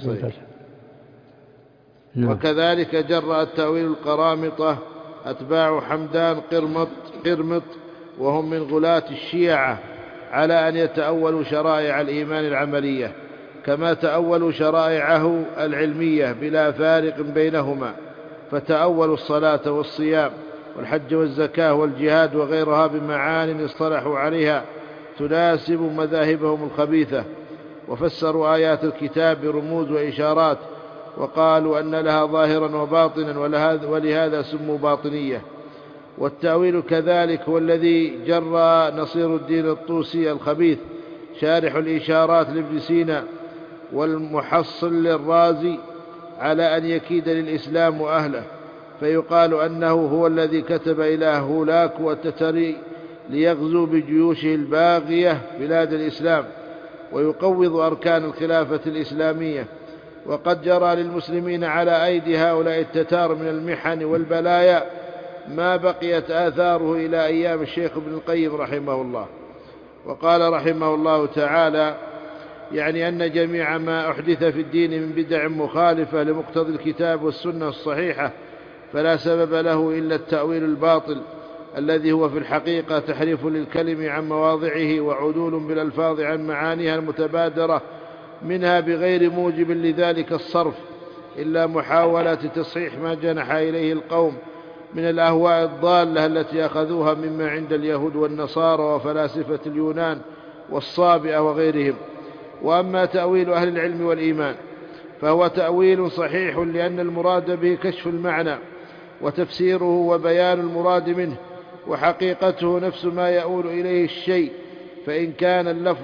وكذلك جرأ التأويل القرامطة أتباع حمدان قرمط وهم من غلاة الشيعة على أن يتأولوا شرائع الإيمان العملية كما تأولوا شرائعه العلمية بلا فارق بينهما، فتأولوا الصلاة والصيام والحج والزكاة والجهاد وغيرها بمعان اصطلحوا عليها تناسب مذاهبهم الخبيثة، وفسروا آيات الكتاب برموز وإشارات، وقالوا أن لها ظاهرا وباطنا، ولهذا سموا باطنية. والتأويل كذلك هو الذي جرى نصير الدين الطوسي الخبيث شارح الإشارات لابن سينا والمحصل للرازي على أن يكيد للإسلام وأهله، فيقال أنه هو الذي كتب إلى هولاك والتتري ليغزو بجيوشه الباغية بلاد الإسلام ويقوض أركان الخلافة الإسلامية. وقد جرى للمسلمين على أيدي هؤلاء التتار من المحن والبلايا ما بقيت آثاره إلى أيام الشيخ ابن القيم رحمه الله. وقال رحمه الله تعالى: يعني أن جميع ما أحدث في الدين من بدع مخالفة لمقتضى الكتاب والسنة الصحيحة فلا سبب له إلا التأويل الباطل الذي هو في الحقيقة تحريف للكلم عن مواضعه وعدول بالألفاظ عن معانيها المتبادرة منها بغير موجب لذلك الصرف، إلا محاولة تصحيح ما جنح إليه القوم من الأهواء الضالة التي أخذوها مما عند اليهود والنصارى وفلاسفة اليونان والصابئة وغيرهم. وأما تأويل أهل العلم والإيمان فهو تأويل صحيح، لأن المراد به كشف المعنى وتفسيره وبيان المراد منه، وحقيقته نفس ما يؤول إليه الشيء، فإن كان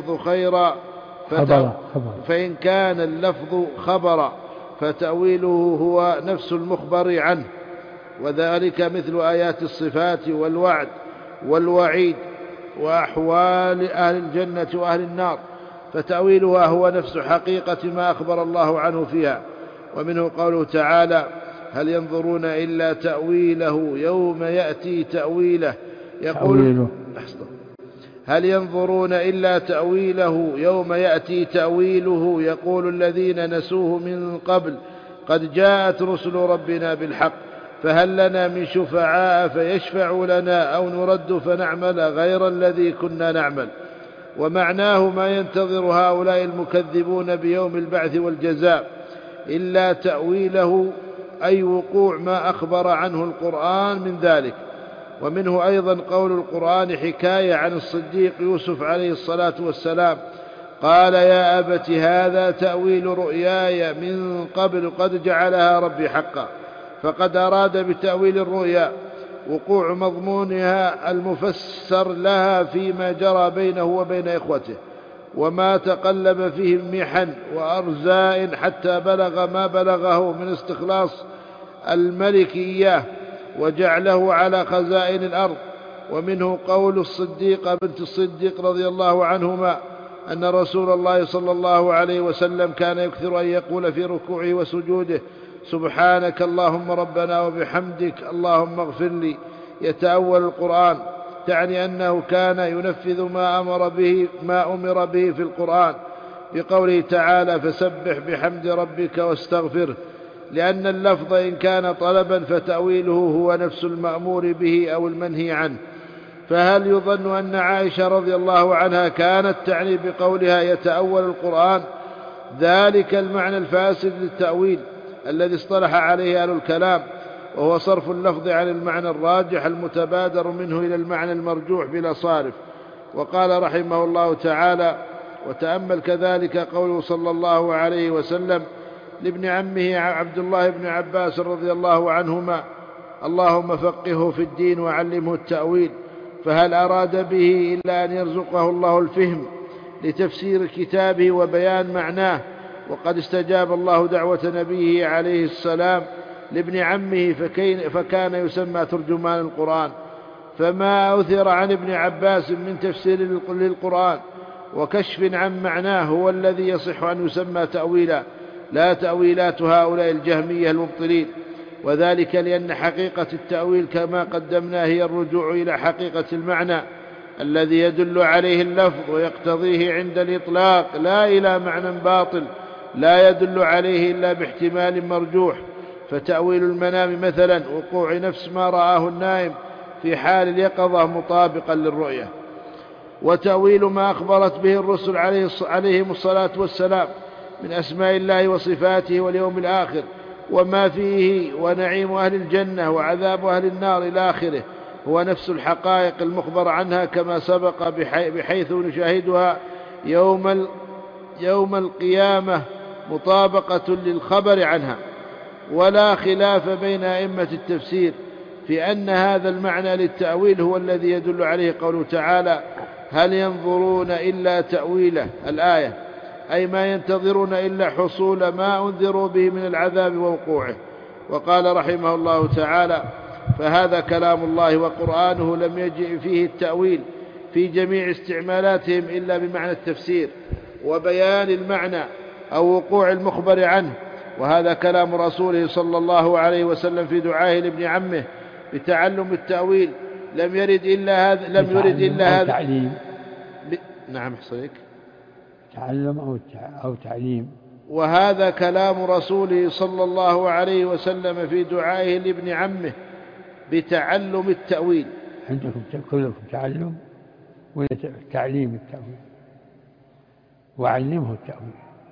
اللفظ خبرا فتأويله هو نفس المخبر عنه، وذلك مثل آيات الصفات والوعد والوعيد وأحوال أهل الجنة وأهل النار، فتأويلها هو نفس حقيقة ما أخبر الله عنه فيها. ومنه قوله تعالى: هل ينظرون إلا تأويله يوم يأتي تأويله يقول الذين نسوه من قبل قد جاءت رسل ربنا بالحق فهل لنا من شفعاء فيشفعوا لنا أو نرد فنعمل غير الذي كنا نعمل. ومعناه ما ينتظر هؤلاء المكذبون بيوم البعث والجزاء إلا تأويله، أي وقوع ما أخبر عنه القرآن من ذلك. ومنه أيضا قول القرآن حكاية عن الصديق يوسف عليه الصلاة والسلام: قال يا أبت هذا تأويل رؤياي من قبل قد جعلها ربي حقا، فقد أراد بتأويل الرؤيا وقوع مضمونها المفسر لها فيما جرى بينه وبين إخوته، وما تقلب فيه محن وأرزاء حتى بلغ ما بلغه من استخلاص الملك إياه وجعله على خزائن الأرض. ومنه قول الصديقة بنت الصديق رضي الله عنهما أن رسول الله صلى الله عليه وسلم كان يكثر أن يقول في ركوعه وسجوده: سبحانك اللهم ربنا وبحمدك اللهم اغفر لي، يتأول القرآن، تعني أنه كان ينفذ ما أمر به في القرآن بقوله تعالى: فسبح بحمد ربك واستغفره، لأن اللفظ إن كان طلبا فتأويله هو نفس المأمور به أو المنهي عنه. فهل يظن أن عائشة رضي الله عنها كانت تعني بقولها يتأول القرآن ذلك المعنى الفاسد للتأويل الذي اصطلح عليه أهل الكلام، وهو صرف اللفظ عن المعنى الراجح المتبادر منه إلى المعنى المرجوح بلا صارف؟ وقال رحمه الله تعالى: وتأمل كذلك قوله صلى الله عليه وسلم لابن عمه عبد الله بن عباس رضي الله عنهما: اللهم فقهه في الدين وعلمه التأويل. فهل أراد به إلا أن يرزقه الله الفهم لتفسير كتابه وبيان معناه؟ وقد استجاب الله دعوة نبيه عليه السلام لابن عمه فكان يسمى ترجمان القرآن. فما أثر عن ابن عباس من تفسير للقرآن وكشف عن معناه هو الذي يصح أن يسمى تأويلا، لا تأويلات هؤلاء الجهمية المبطلين. وذلك لأن حقيقة التأويل كما قدمنا هي الرجوع إلى حقيقة المعنى الذي يدل عليه اللفظ ويقتضيه عند الإطلاق، لا إلى معنى باطل لا يدل عليه إلا باحتمال مرجوح. فتأويل المنام مثلا وقوع نفس ما رآه النائم في حال اليقظة مطابقا للرؤية. وتأويل ما أخبرت به الرسل عليهم الصلاة والسلام من أسماء الله وصفاته واليوم الآخر وما فيه ونعيم أهل الجنة وعذاب أهل النار إلى آخره هو نفس الحقائق المخبر عنها كما سبق، بحيث نشاهدها يوم القيامة مطابقة للخبر عنها. ولا خلاف بين أئمة التفسير في أن هذا المعنى للتأويل هو الذي يدل عليه قوله تعالى: هل ينظرون إلا تأويله، الآية، أي ما ينتظرون إلا حصول ما أنذروا به من العذاب ووقوعه. وقال رحمه الله تعالى: فهذا كلام الله وقرآنه لم يجئ فيه التأويل في جميع استعمالاتهم إلا بمعنى التفسير وبيان المعنى أو وقوع المخبر عنه. وهذا كلام رسوله صلى الله عليه وسلم في دعائه لابن عمه بتعلم التأويل لم يرد إلا هذا تعليم. نعم أحسنك، تعلم أو تعليم. وهذا كلام رسوله صلى الله عليه وسلم في دعائه لابن عمه بتعلم التأويل. عندكم كلكم تعلم ولا تعليم التأويل؟ وعلمه التأويل.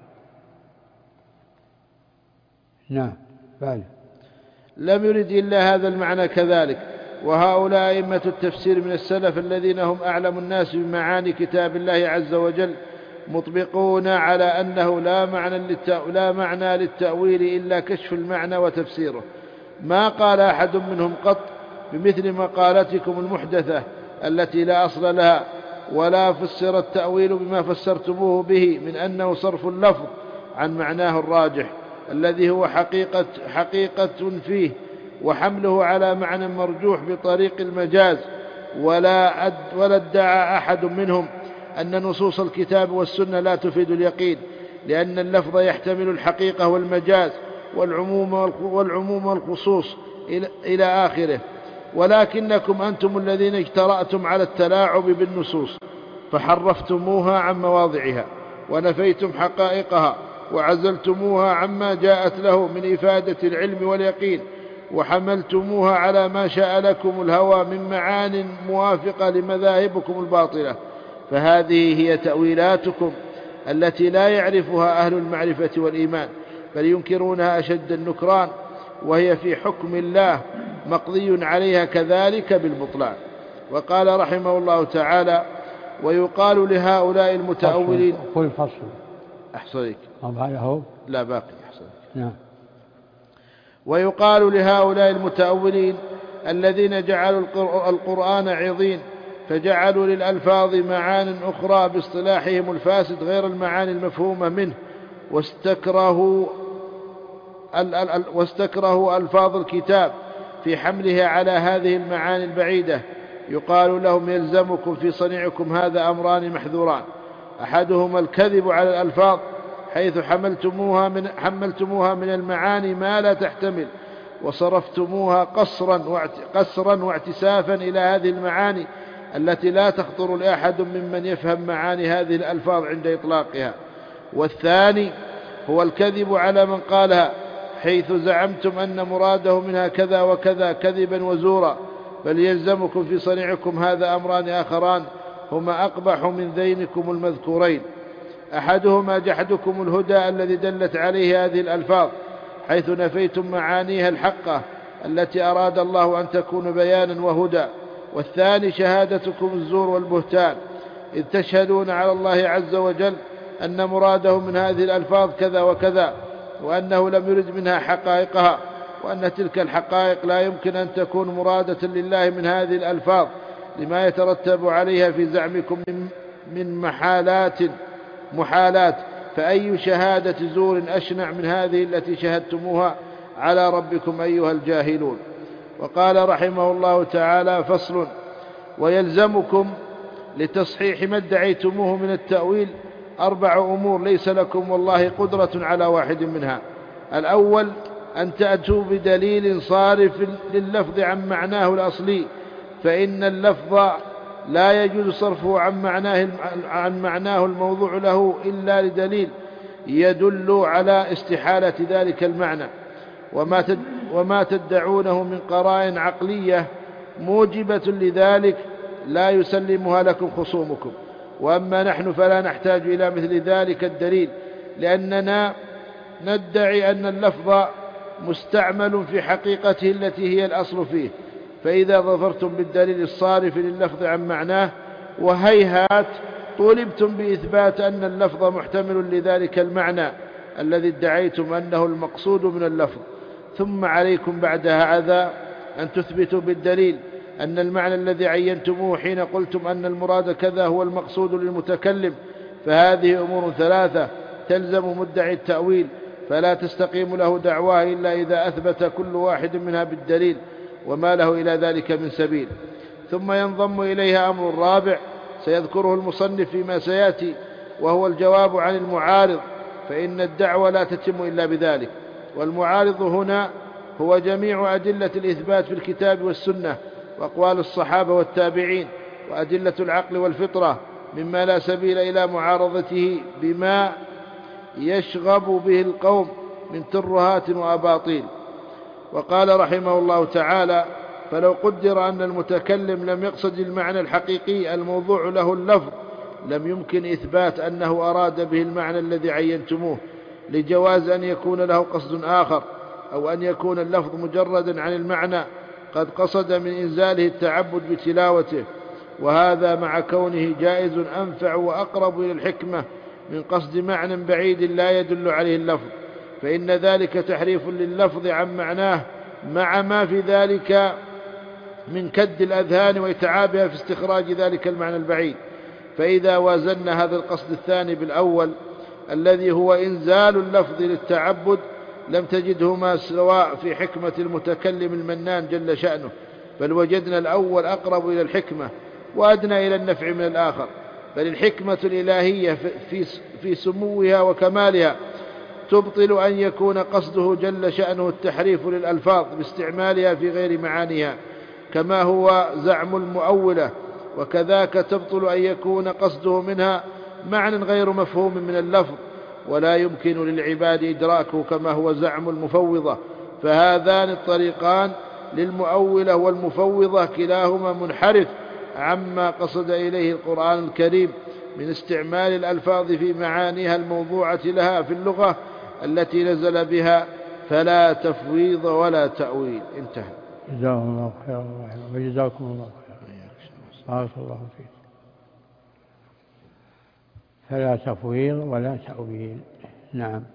نعم فعلا. لم يرد إلا هذا المعنى كذلك. وهؤلاء أئمة التفسير من السلف الذين هم أعلم الناس بمعاني كتاب الله عز وجل مطبقون على أنه لا معنى للتأويل إلا كشف المعنى وتفسيره. ما قال أحد منهم قط بمثل مقالتكم المحدثة التي لا أصل لها، ولا فسر التأويل بما فسرتموه به من أنه صرف اللفظ عن معناه الراجح الذي هو حقيقة فيه، وحمله على معنى مرجوح بطريق المجاز. ولا ادعى أحد منهم أن نصوص الكتاب والسنة لا تفيد اليقين، لأن اللفظ يحتمل الحقيقة والمجاز والعموم والخصوص إلى آخره. ولكنكم أنتم الذين اجترأتم على التلاعب بالنصوص فحرفتموها عن مواضعها ونفيتم حقائقها وعزلتموها عما جاءت له من إفادة العلم واليقين، وحملتموها على ما شاء لكم الهوى من معان موافقة لمذاهبكم الباطلة. فهذه هي تأويلاتكم التي لا يعرفها أهل المعرفة والإيمان، بل ينكرونها أشد النكران، وهي في حكم الله مقضي عليها كذلك بالبطلان. وقال رحمه الله تعالى: ويقال لهؤلاء المتأولين. قل فصل. أحصيك. لا باقي. أحصيك. نعم. ويقال لهؤلاء المتأولين الذين جعلوا القرآن عظيم فجعلوا للألفاظ معان أخرى باصطلاحهم الفاسد غير المعاني المفهومة منه، واستكرهوا ألفاظ الكتاب في حملها على هذه المعاني البعيدة. يقال لهم يلزمكم في صنيعكم هذا أمران محذوران: أحدهما الكذب على الألفاظ حيث حملتموها من المعاني ما لا تحتمل، وصرفتموها قصرا واعتسافا إلى هذه المعاني التي لا تخطر لأحد ممن يفهم معاني هذه الألفاظ عند إطلاقها. والثاني هو الكذب على من قالها حيث زعمتم أن مراده منها كذا وكذا كذبا وزورا، بل يلزمكم في صنيعكم هذا أمران آخران هما أقبح من ذينكم المذكورين: أحدهما جحدكم الهدى الذي دلت عليه هذه الألفاظ حيث نفيتم معانيها الحقة التي أراد الله أن تكون بيانا وهدى. والثاني شهادتكم الزور والبهتان، إذ تشهدون على الله عز وجل أن مراده من هذه الألفاظ كذا وكذا، وأنه لم يرد منها حقائقها، وأن تلك الحقائق لا يمكن أن تكون مرادة لله من هذه الألفاظ لما يترتب عليها في زعمكم من محالات. فأي شهادة زور أشنع من هذه التي شهدتموها على ربكم أيها الجاهلون. وقال رحمه الله تعالى: فصل: ويلزمكم لتصحيح ما ادعيتموه من التأويل 4 أمور ليس لكم والله قدرة على واحد منها. الأول أن تأتوا بدليل صارف لللفظ عن معناه الأصلي، فإن اللفظ لا يجوز صرفه عن معناه الموضوع له إلا لدليل يدل على استحالة ذلك المعنى، وما تدعونه من قرائن عقلية موجبة لذلك لا يسلمها لكم خصومكم. وأما نحن فلا نحتاج إلى مثل ذلك الدليل، لأننا ندعي أن اللفظ مستعمل في حقيقته التي هي الأصل فيه، فإذا ظفرتم بالدليل الصارف لللفظ عن معناه وهيهات طولبتم بإثبات أن اللفظ محتمل لذلك المعنى الذي ادعيتم أنه المقصود من اللفظ، ثم عليكم بعد هذا أن تثبتوا بالدليل أن المعنى الذي عينتموه حين قلتم أن المراد كذا هو المقصود للمتكلم. فهذه أمور 3 تلزم مدعي التأويل، فلا تستقيم له دعواه إلا إذا أثبت كل واحد منها بالدليل، وما له إلى ذلك من سبيل. ثم ينضم إليها أمر رابع سيذكره المصنف فيما سيأتي، وهو الجواب عن المعارض، فإن الدعوة لا تتم إلا بذلك. والمعارض هنا هو جميع أدلة الإثبات في الكتاب والسنة وأقوال الصحابة والتابعين وأدلة العقل والفطرة، مما لا سبيل إلى معارضته بما يشغب به القوم من ترهات وأباطيل. وقال رحمه الله تعالى: فلو قدر أن المتكلم لم يقصد المعنى الحقيقي الموضوع له اللفظ لم يمكن إثبات أنه أراد به المعنى الذي عينتموه، لجواز أن يكون له قصد آخر، أو أن يكون اللفظ مجردا عن المعنى قد قصد من إنزاله التعبد بتلاوته، وهذا مع كونه جائز أنفع وأقرب إلى الحكمة من قصد معنى بعيد لا يدل عليه اللفظ، فإن ذلك تحريف لللفظ عن معناه مع ما في ذلك من كد الأذهان وإتعابها في استخراج ذلك المعنى البعيد. فإذا وازنا هذا القصد الثاني بالأول الذي هو إنزال اللفظ للتعبد لم تجدهما سواء في حكمة المتكلم المنان جل شأنه، بل وجدنا الأول أقرب إلى الحكمة وأدنى إلى النفع من الآخر. بل الحكمة الإلهية في سموها وكمالها تبطل أن يكون قصده جل شأنه التحريف للألفاظ باستعمالها في غير معانيها كما هو زعم المؤولة، وكذاك تبطل أن يكون قصده منها معنى غير مفهوم من اللفظ ولا يمكن للعباد إدراكه كما هو زعم المفوضة. فهذان الطريقان للمؤولة والمفوضة كلاهما منحرف عما قصد إليه القرآن الكريم من استعمال الألفاظ في معانيها الموضوعة لها في اللغة التي نزل بها، فلا تفويض ولا تأويل. انتهى. جزاهم الله خيرا وجزاكم الله خيرا. بارك الله فيك. فلا تفويض ولا تأويل. نعم.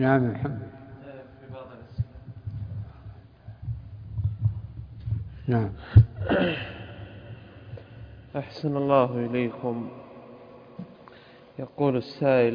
نعم محمد. في بعض الأسئلة. نعم. أحسن الله إليكم. يقول السائل: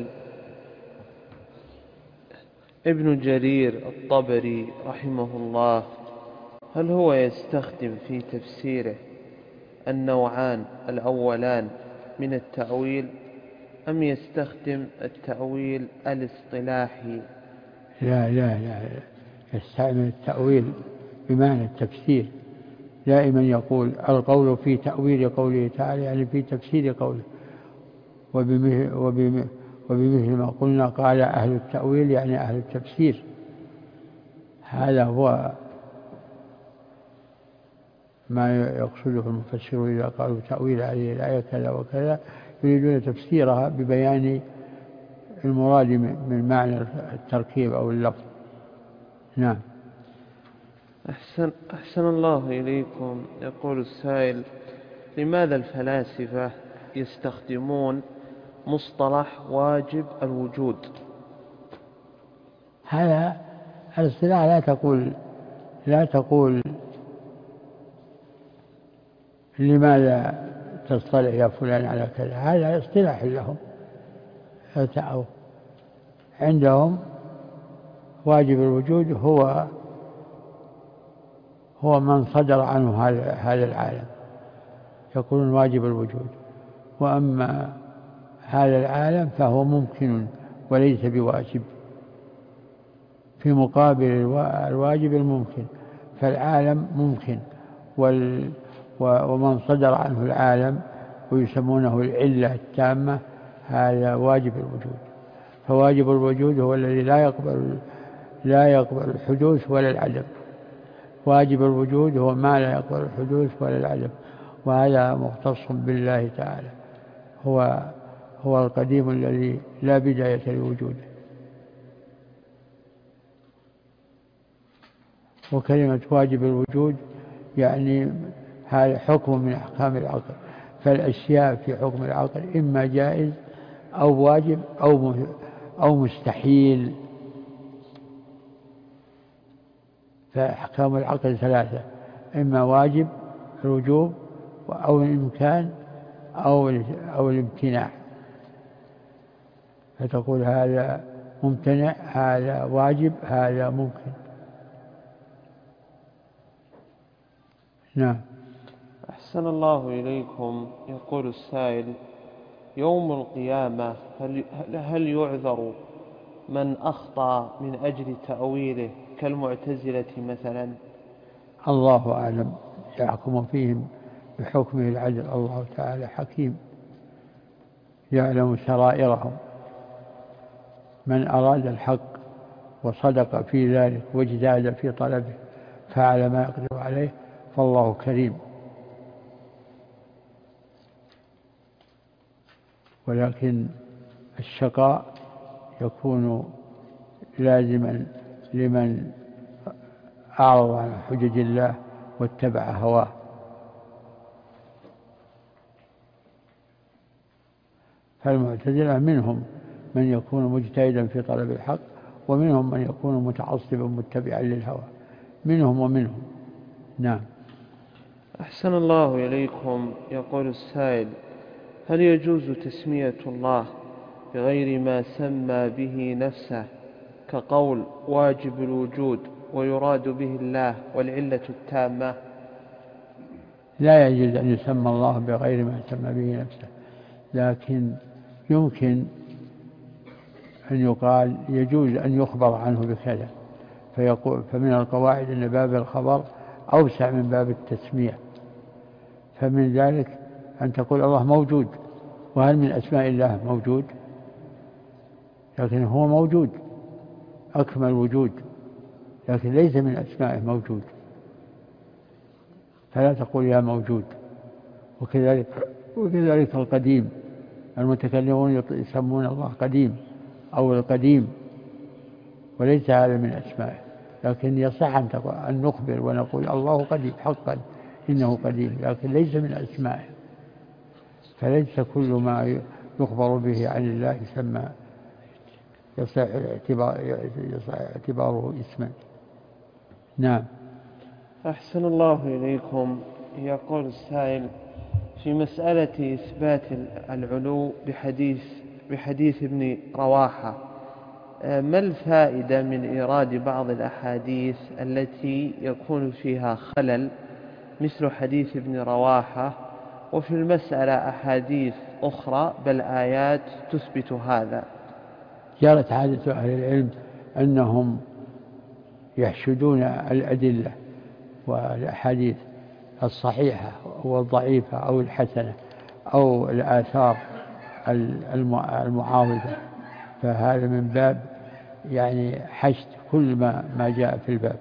ابن جرير الطبري رحمه الله هل هو يستخدم في تفسيره النوعان الأولان من التأويل أم يستخدم التأويل الاصطلاحي؟ لا يستعمل التأويل بمعنى التفسير. دائما يقول القول في تأويل قوله تعالى يعني في تفسير قوله، وبمثل ما قلنا قال أهل التأويل يعني أهل التفسير. هذا هو ما يقصده المفسرون إذا قالوا تأويل هذه الآية كذا وكذا، يريدون تفسيرها ببيان المراد من معنى التركيب أو اللفظ. نعم. أحسن الله إليكم. يقول السائل: لماذا الفلاسفة يستخدمون مصطلح واجب الوجود؟ هذا الاصطلاح لا تقول لماذا تصطلح يا فلان على كذا، هذا اصطلاح لهم. عندهم واجب الوجود هو من صدر عنه هذا العالم، يقولون واجب الوجود. وأما هذا العالم فهو ممكن وليس بواجب، في مقابل الواجب الممكن. فالعالم ممكن ومن صدر عنه العالم ويسمونه العلة التامة هذا واجب الوجود. فواجب الوجود هو الذي لا يقبل الحدوث ولا العدم. واجب الوجود هو ما لا يقبل الحدوث ولا العدم، وهذا مختص بالله تعالى. هو القديم الذي لا بداية لوجوده. وكلمة واجب الوجود يعني هذا حكم من أحكام العقل. فالأشياء في حكم العقل إما جائز أو واجب أو مستحيل. فأحكام العقل ثلاثة: إما واجب الوجوب أو الإمكان أو الامتناع. فتقول هذا ممتنع، هذا واجب، هذا ممكن. نعم. أحسن الله إليكم. يقول السائل: يوم القيامة هل يعذر من أخطأ من أجل تأويله كالمعتزلة مثلا؟ الله أعلم، يحكم فيهم بحكمه العدل. الله تعالى حكيم يعلم سرائرهم. من أراد الحق وصدق في ذلك واجتهد في طلبه فعل ما يقدر عليه فالله كريم. ولكن الشقاء يكون لازما لمن أعرض عن حجج الله واتبع هواه. فالمعتزلة منهم من يكون مجتهدا في طلب الحق، ومنهم من يكون متعصبا متبعا للهوى، منهم ومنهم. نعم. أحسن الله إليكم. يقول السائل: هل يجوز تسمية الله بغير ما سمى به نفسه كقول واجب الوجود ويراد به الله والعلة التامة؟ لا يجوز أن يسمى الله بغير ما سمى به نفسه، لكن يمكن أن يقال يجوز أن يخبر عنه بكذا. فمن القواعد أن باب الخبر أوسع من باب التسمية. فمن ذلك أن تقول الله موجود، وهل من أسماء الله موجود؟ لكن هو موجود أكمل وجود، لكن ليس من أسمائه موجود. فلا تقول يا موجود. وكذلك القديم، المتكلمون يسمون الله قديم أو القديم، وليس هذا من أسمائه. لكن يصح أن نخبر ونقول الله قديم حقا إنه قديم، لكن ليس من أسمائه. فليس كل ما يخبر به عن الله يسمى يصح اعتباره اسما. نعم. أحسن الله إليكم. يقول السائل: في مسألة إثبات العلو بحديث ابن رواحة، ما الفائدة من إيراد بعض الأحاديث التي يكون فيها خلل مثل حديث ابن رواحة، وفي المسألة أحاديث أخرى بل آيات تثبت هذا؟ جرت عادة أهل العلم أنهم يحشدون الأدلة والأحاديث الصحيحة والضعيفة أو الحسنة أو الآثار المعارضة، فهذا من باب يعني حشد كل ما جاء في الباب.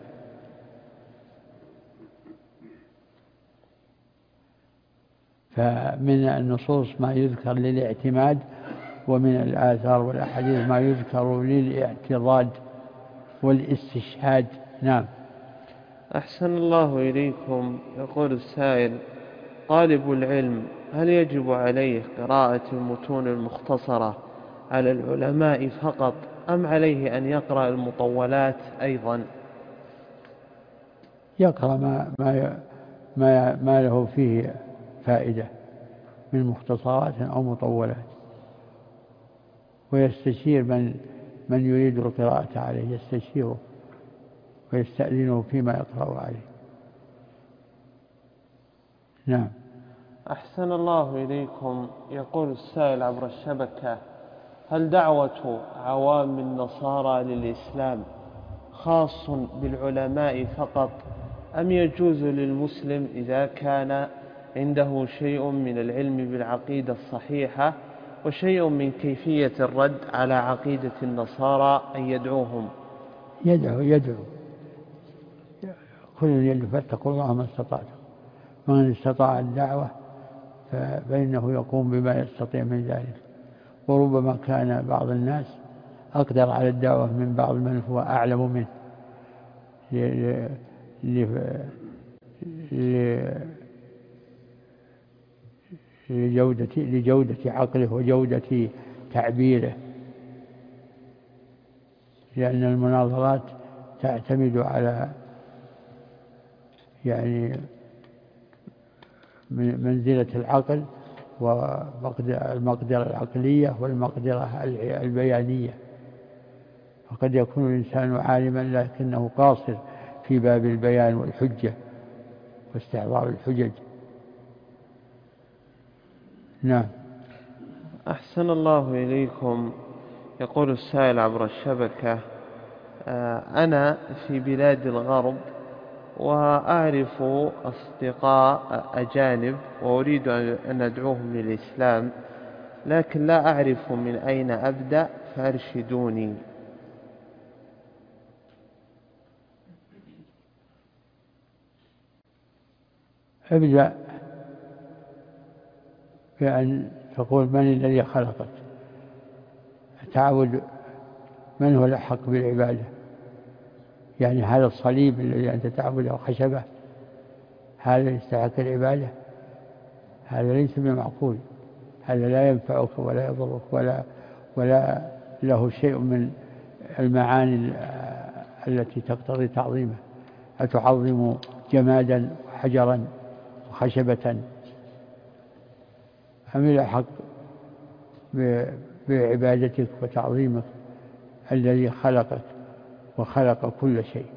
فمن النصوص ما يذكر للاعتماد، ومن الآثار والأحاديث ما يذكر للاعتراض والاستشهاد. نعم. أحسن الله إليكم. يقول السائل: طالب العلم هل يجب عليه قراءة المتون المختصرة على العلماء فقط، أم عليه أن يقرأ المطولات أيضا؟ يقرأ ما له فيه فائدة من مختصرات أو مطولات، ويستشير من يريد القراءة عليه، يستشيره ويستأذنه فيما يقرأ عليه. نعم. أحسن الله إليكم. يقول السائل عبر الشبكة: هل دعوة عوام النصارى للإسلام خاص بالعلماء فقط، أم يجوز للمسلم إذا كان عنده شيء من العلم بالعقيدة الصحيحة وشيء من كيفية الرد على عقيدة النصارى أن يدعوهم؟ يدعو كل يدعو، فاتقوا الله ما استطعتم، من استطاع الدعوة فإنه يقوم بما يستطيع من ذلك. وربما كان بعض الناس أقدر على الدعوة من بعض من هو أعلم منه لجودة عقله وجودة تعبيره، لأن المناظرات تعتمد على يعني منزلة العقل والمقدرة العقلية والمقدرة البيانية. فقد يكون الإنسان عالما لكنه قاصر في باب البيان والحجة واستحضار الحجج. نعم. أحسن الله إليكم. يقول السائل عبر الشبكة: أنا في بلاد الغرب وأعرف أصدقاء أجانب وأريد أن أدعوهم للإسلام، لكن لا أعرف من أين أبدأ، فأرشدوني. ابدأ بأن تقول: من الذي خلقك؟ تعود من هو الأحق بالعبادة؟ يعني هذا الصليب الذي أنت تعبده خشبة، هذا يستحق العبادة؟ هذا ليس بمعقول، هذا لا ينفعك ولا يضرك ولا له شيء من المعاني التي تقتضي تعظيمه. أتعظم جمادا وحجرا وخشبة؟ أم الأحق بعبادتك وتعظيمك الذي خلقك وخلق كل شيء؟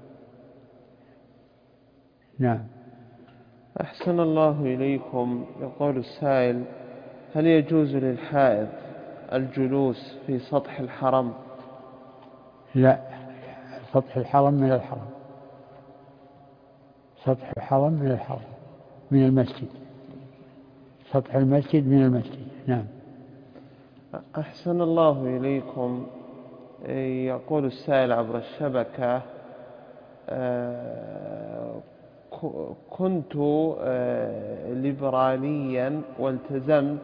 نعم. أحسن الله إليكم. يقول السائل: هل يجوز للحائض الجلوس في سطح الحرم؟ لا، سطح الحرم من الحرم، سطح الحرم من الحرم، من المسجد، سطح المسجد من المسجد. نعم. أحسن الله إليكم. يقول السائل عبر الشبكة: كنت ليبراليا والتزمت،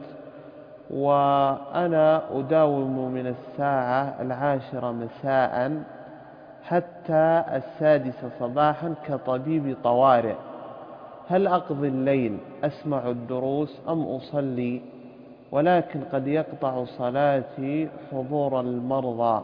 وأنا أداوم من 10:00 مساء حتى 6:00 صباحا كطبيب طوارئ. هل أقضي الليل أسمع الدروس أم أصلي؟ ولكن قد يقطع صلاتي حضور المرضى.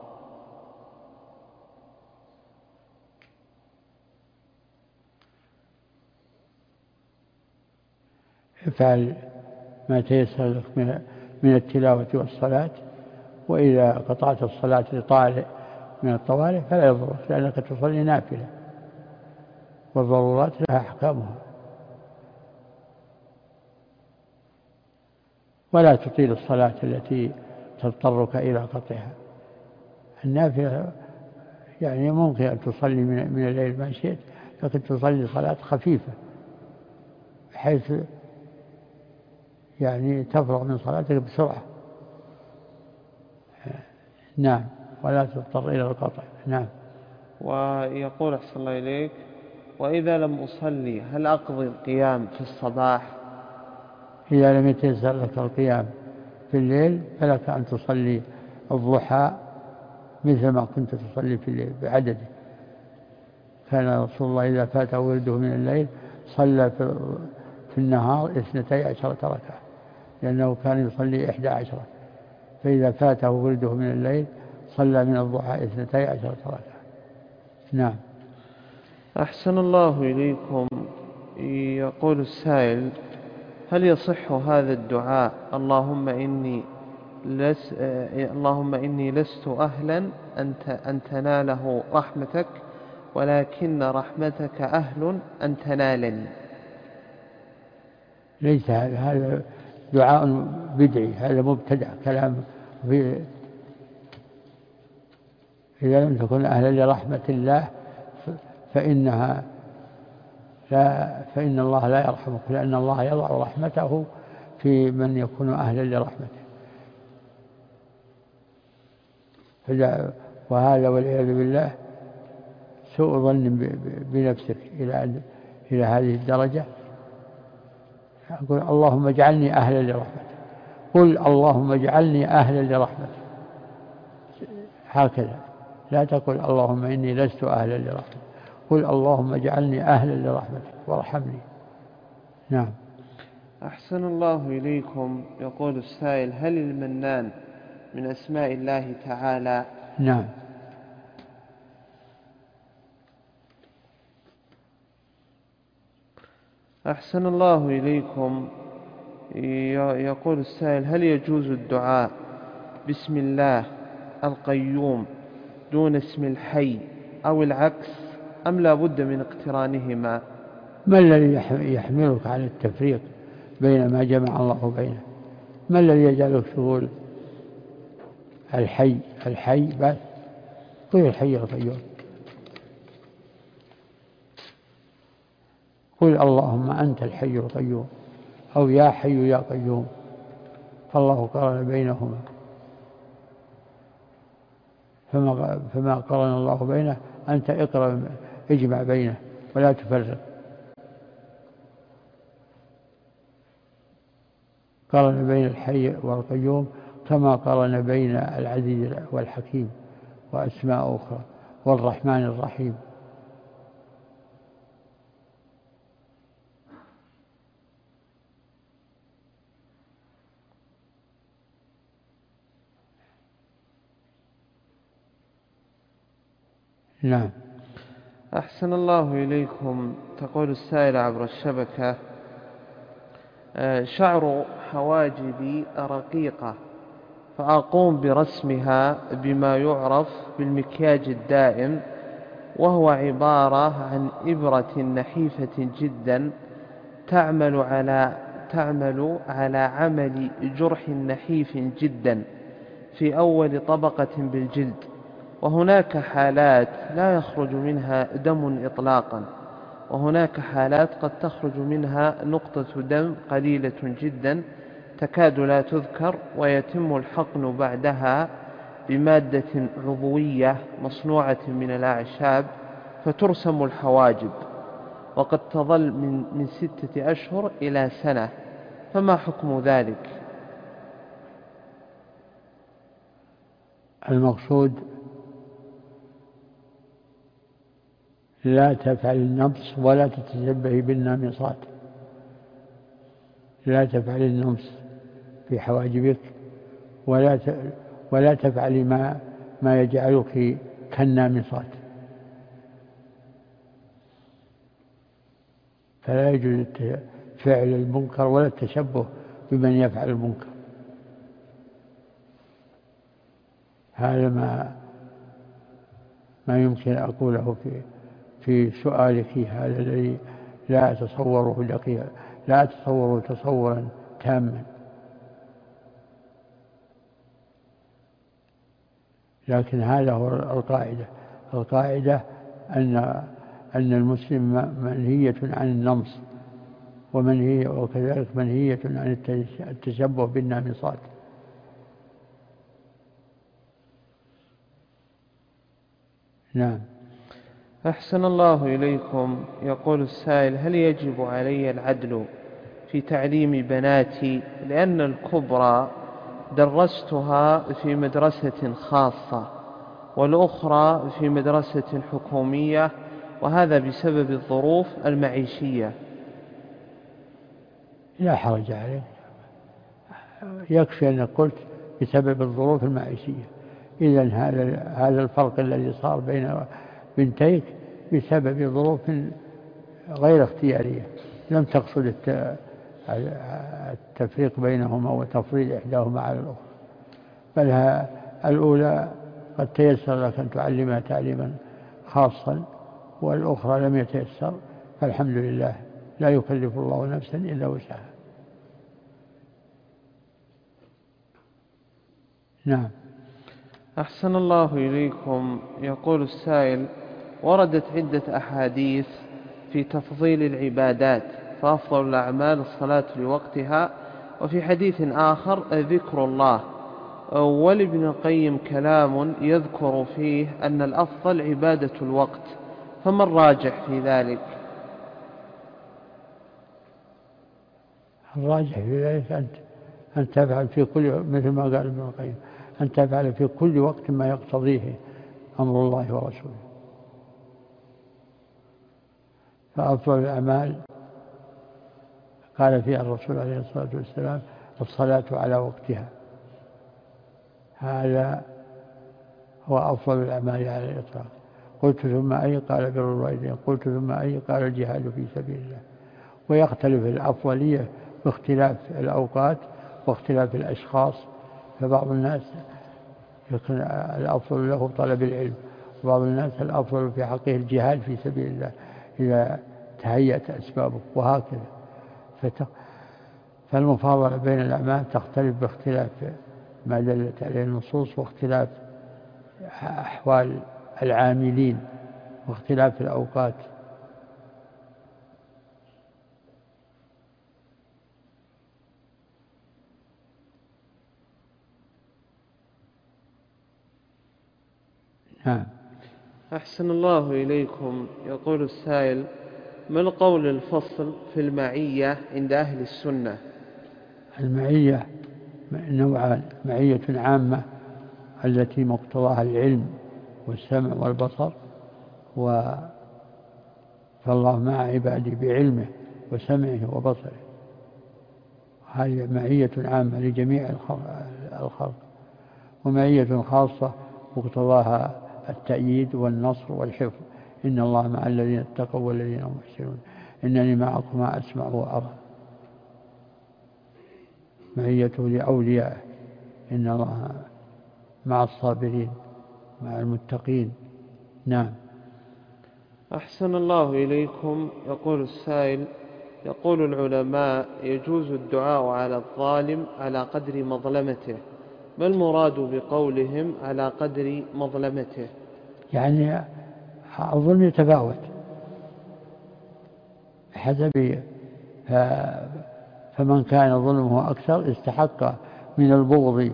افعل ما تيسر لك من التلاوة والصلاة، وإذا قطعت الصلاة لطارئ من الطوارئ فلا يضرك، لأنك تصلي نافلة، والضرورات لها أحكامها. ولا تطيل الصلاة التي تضطرك إلى قطعها. النافلة يعني ممكن أن تصلي من الليل ما شئت، لكن تصلي صلاة خفيفة بحيث يعني تفرغ من صلاتك بسرعة. نعم، ولا تضطر إلى القطع. نعم. ويقول أحسن الله إليك: وإذا لم أصلي هل أقضي القيام في الصباح؟ إذا لم يتيسر لك القيام في الليل فلك أن تصلي الضحى مثل ما كنت تصلي في الليل بعدده. كان رسول الله إذا فاته ورده من الليل صلى في النهار 12 ركعة، لأنه كان يصلي 11، فإذا فاته ورده من الليل صلى من الضحى 12 ركعة. نعم. أحسن الله إليكم. يقول السائل: هل يصح هذا الدعاء اللهم إني لست أهلا أن تناله رحمتك، ولكن رحمتك أهل أن تنالني؟ ليس هذا دعاء بدعي، هذا مبتدع كلام. إذا لم تكن أهلا لرحمة الله فإن الله لا يرحمك، لأن الله يضع رحمته في من يكون أهلا لرحمته. وهذا والعياذ بالله سوء ظن بنفسك إلى هذه الدرجة. أقول اللهم اجعلني أهلا لرحمتك، قل اللهم اجعلني أهلا لرحمتك، هكذا. لا تقل اللهم إني لست أهلا لرحمتك، قل اللهم اجعلني أهلا لرحمتك وارحمني. نعم. أحسن الله إليكم. يقول السائل: هل المنان من أسماء الله تعالى؟ نعم. أحسن الله إليكم. يقول السائل: هل يجوز الدعاء بسم الله القيوم دون اسم الحي أو العكس، أم لا بد من اقترانهما؟ ما الذي يحملك على التفريق بين ما جمع الله بينه؟ ما الذي يجعلك تقول الحي بس؟ قل الحي القيوم، قل اللهم أنت الحي القيوم، أو يا حي يا قيوم، فالله قرن بينهما. فما قرن الله بينه أنت اجمع بينه ولا تفرق. قرن بين الحي والقيوم كما قرن بين العزيز والحكيم وأسماء أخرى والرحمن الرحيم. نعم. أحسن الله إليكم. تقول السائلة عبر الشبكة: شعر حواجبي رقيقة، فأقوم برسمها بما يعرف بالمكياج الدائم، وهو عبارة عن إبرة نحيفة جدا تعمل على عمل جرح نحيف جدا في أول طبقة بالجلد، وهناك حالات لا يخرج منها دم إطلاقا، وهناك حالات قد تخرج منها نقطة دم قليلة جدا تكاد لا تذكر، ويتم الحقن بعدها بمادة عضوية مصنوعة من الأعشاب فترسم الحواجب، وقد تظل من 6 أشهر إلى سنة، فما حكم ذلك؟ المقصود لا تفعل النمص ولا تتشبه بالنامصات، لا تفعل النمص في حواجبك، ولا تفعلي ما يجعلك كالنامصات. فلا يجوز فعل المنكر ولا التشبه بمن يفعل المنكر. هذا ما يمكن أن أقوله في سؤالك هذا الذي لا أتصوره تصورا تاما، لكن هذا هو القاعدة أن المسلم منهية عن النمص، وكذلك منهية عن التشبه بالنامصات. نعم. أحسن الله إليكم. يقول السائل: هل يجب علي العدل في تعليم بناتي، لأن الكبرى درستها في مدرسة خاصة والأخرى في مدرسة حكومية، وهذا بسبب الظروف المعيشية؟ لا حرج عليه، يكفي أنك قلت بسبب الظروف المعيشية. إذن هذا الفرق الذي صار بين بنتيك بسبب ظروف غير اختيارية، لم تقصد التفريق بينهما وتفضيل إحداهما على الأخرى، بل الأولى قد تيسر لك أن تعلمها تعليما خاصا، والأخرى لم يتيسر، فالحمد لله، لا يكلف الله نفسا إلا وسعها. نعم. أحسن الله إليكم. يقول السائل: وردت عدة أحاديث في تفضيل العبادات، فأفضل الأعمال الصلاة لوقتها، وفي حديث آخر ذكر الله، ولابن القيم كلام يذكر فيه أن الأفضل عبادة الوقت، فما الراجح في ذلك؟ الراجح في ذلك أن تفعل في كل، مثل ما قال ابن القيم، أن تفعل في كل وقت ما يقتضيه أمر الله ورسوله. فأفضل الأعمال قال فيها الرسول عليه الصلاة والسلام: الصلاة على وقتها. هذا هو أفضل الأعمال على الإطلاق. قلت ثم أي؟ قال بر الوالدين. قلت ثم أي؟ قال الجهاد في سبيل الله. ويختلف الأفضلية باختلاف الأوقات واختلاف الأشخاص، فبعض الناس يكون الأفضل له طلب العلم، وبعض الناس الأفضل في حقه الجهاد في سبيل الله إذا تهيأت أسبابه، وهكذا. فالمفاضلة بين الأعمال تختلف باختلاف ما دلت عليه النصوص، واختلاف أحوال العاملين، واختلاف الأوقات. نعم. أحسن الله إليكم. يقول السائل: ما القول الفصل في المعية عند أهل السنة؟ المعية نوعان: معية عامة التي مقتضاها العلم والسمع والبصر، فالله مع عباده بعلمه وسمعه وبصره، هذه معية عامة لجميع الخلق. ومعية خاصة مقتضاها التأييد والنصر والحفظ: إن الله مع الذين اتقوا والذين هم محسنون، إنني معكما أسمع وأرى. معيته لأوليائه: إن الله مع الصابرين مع المتقين. نعم. أحسن الله إليكم. يقول السائل: يقول العلماء يجوز الدعاء على الظالم على قدر مظلمته، ما المراد بقولهم على قدر مظلمته؟ يعني الظلم يتفاوت حسب، فمن كان ظلمه أكثر استحق من البغض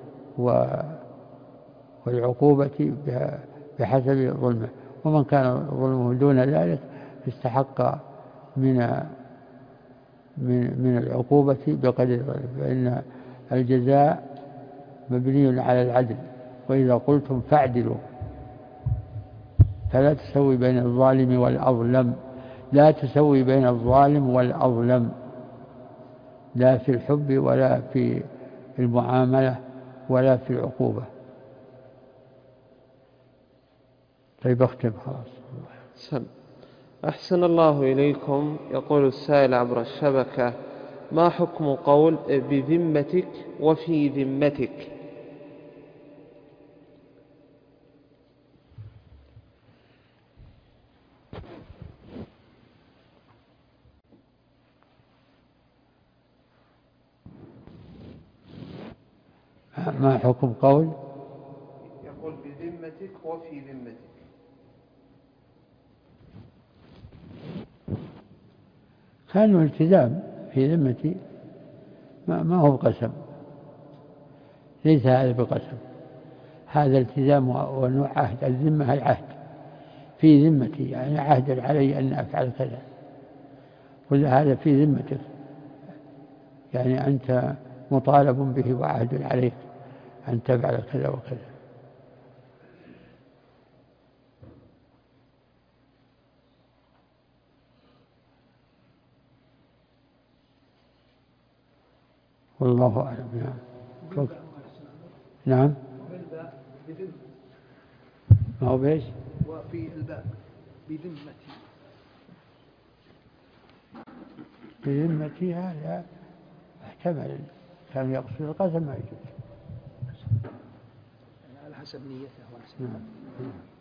والعقوبة بحسب ظلمه، ومن كان ظلمه دون ذلك استحق من العقوبة بقدر ظلمه، فإن الجزاء مبني على العدل، وإذا قلتم فاعدلوا، فلا تسوي بين الظالم والأظلم، لا تسوي بين الظالم والأظلم، لا في الحب ولا في في المعاملة ولا في العقوبة. طيب اختم خلاص. أحسن الله إليكم. يقول السائل عبر الشبكة: ما حكم قول بذمتك وفي ذمتك؟ ما حكم قول؟ يقول بذمتك وفي ذمتك. كان الالتزام في ذمتي ما هو بقسم، ليس هذا بقسم، هذا التزام ونوع عهد. الذمة العهد في ذمتي، يعني عهد علي أن أفعل كذا، كل هذا في ذمتك، يعني أنت مطالب به وعهد عليك أن تفعل كذا وكذا. والله أعلم. نعم. ما هو بيش؟ وفي الباب بذمتي. بذمتي هذا احتمل، كان يقصد القسم ما يجوز. على حسب نيته. نعم.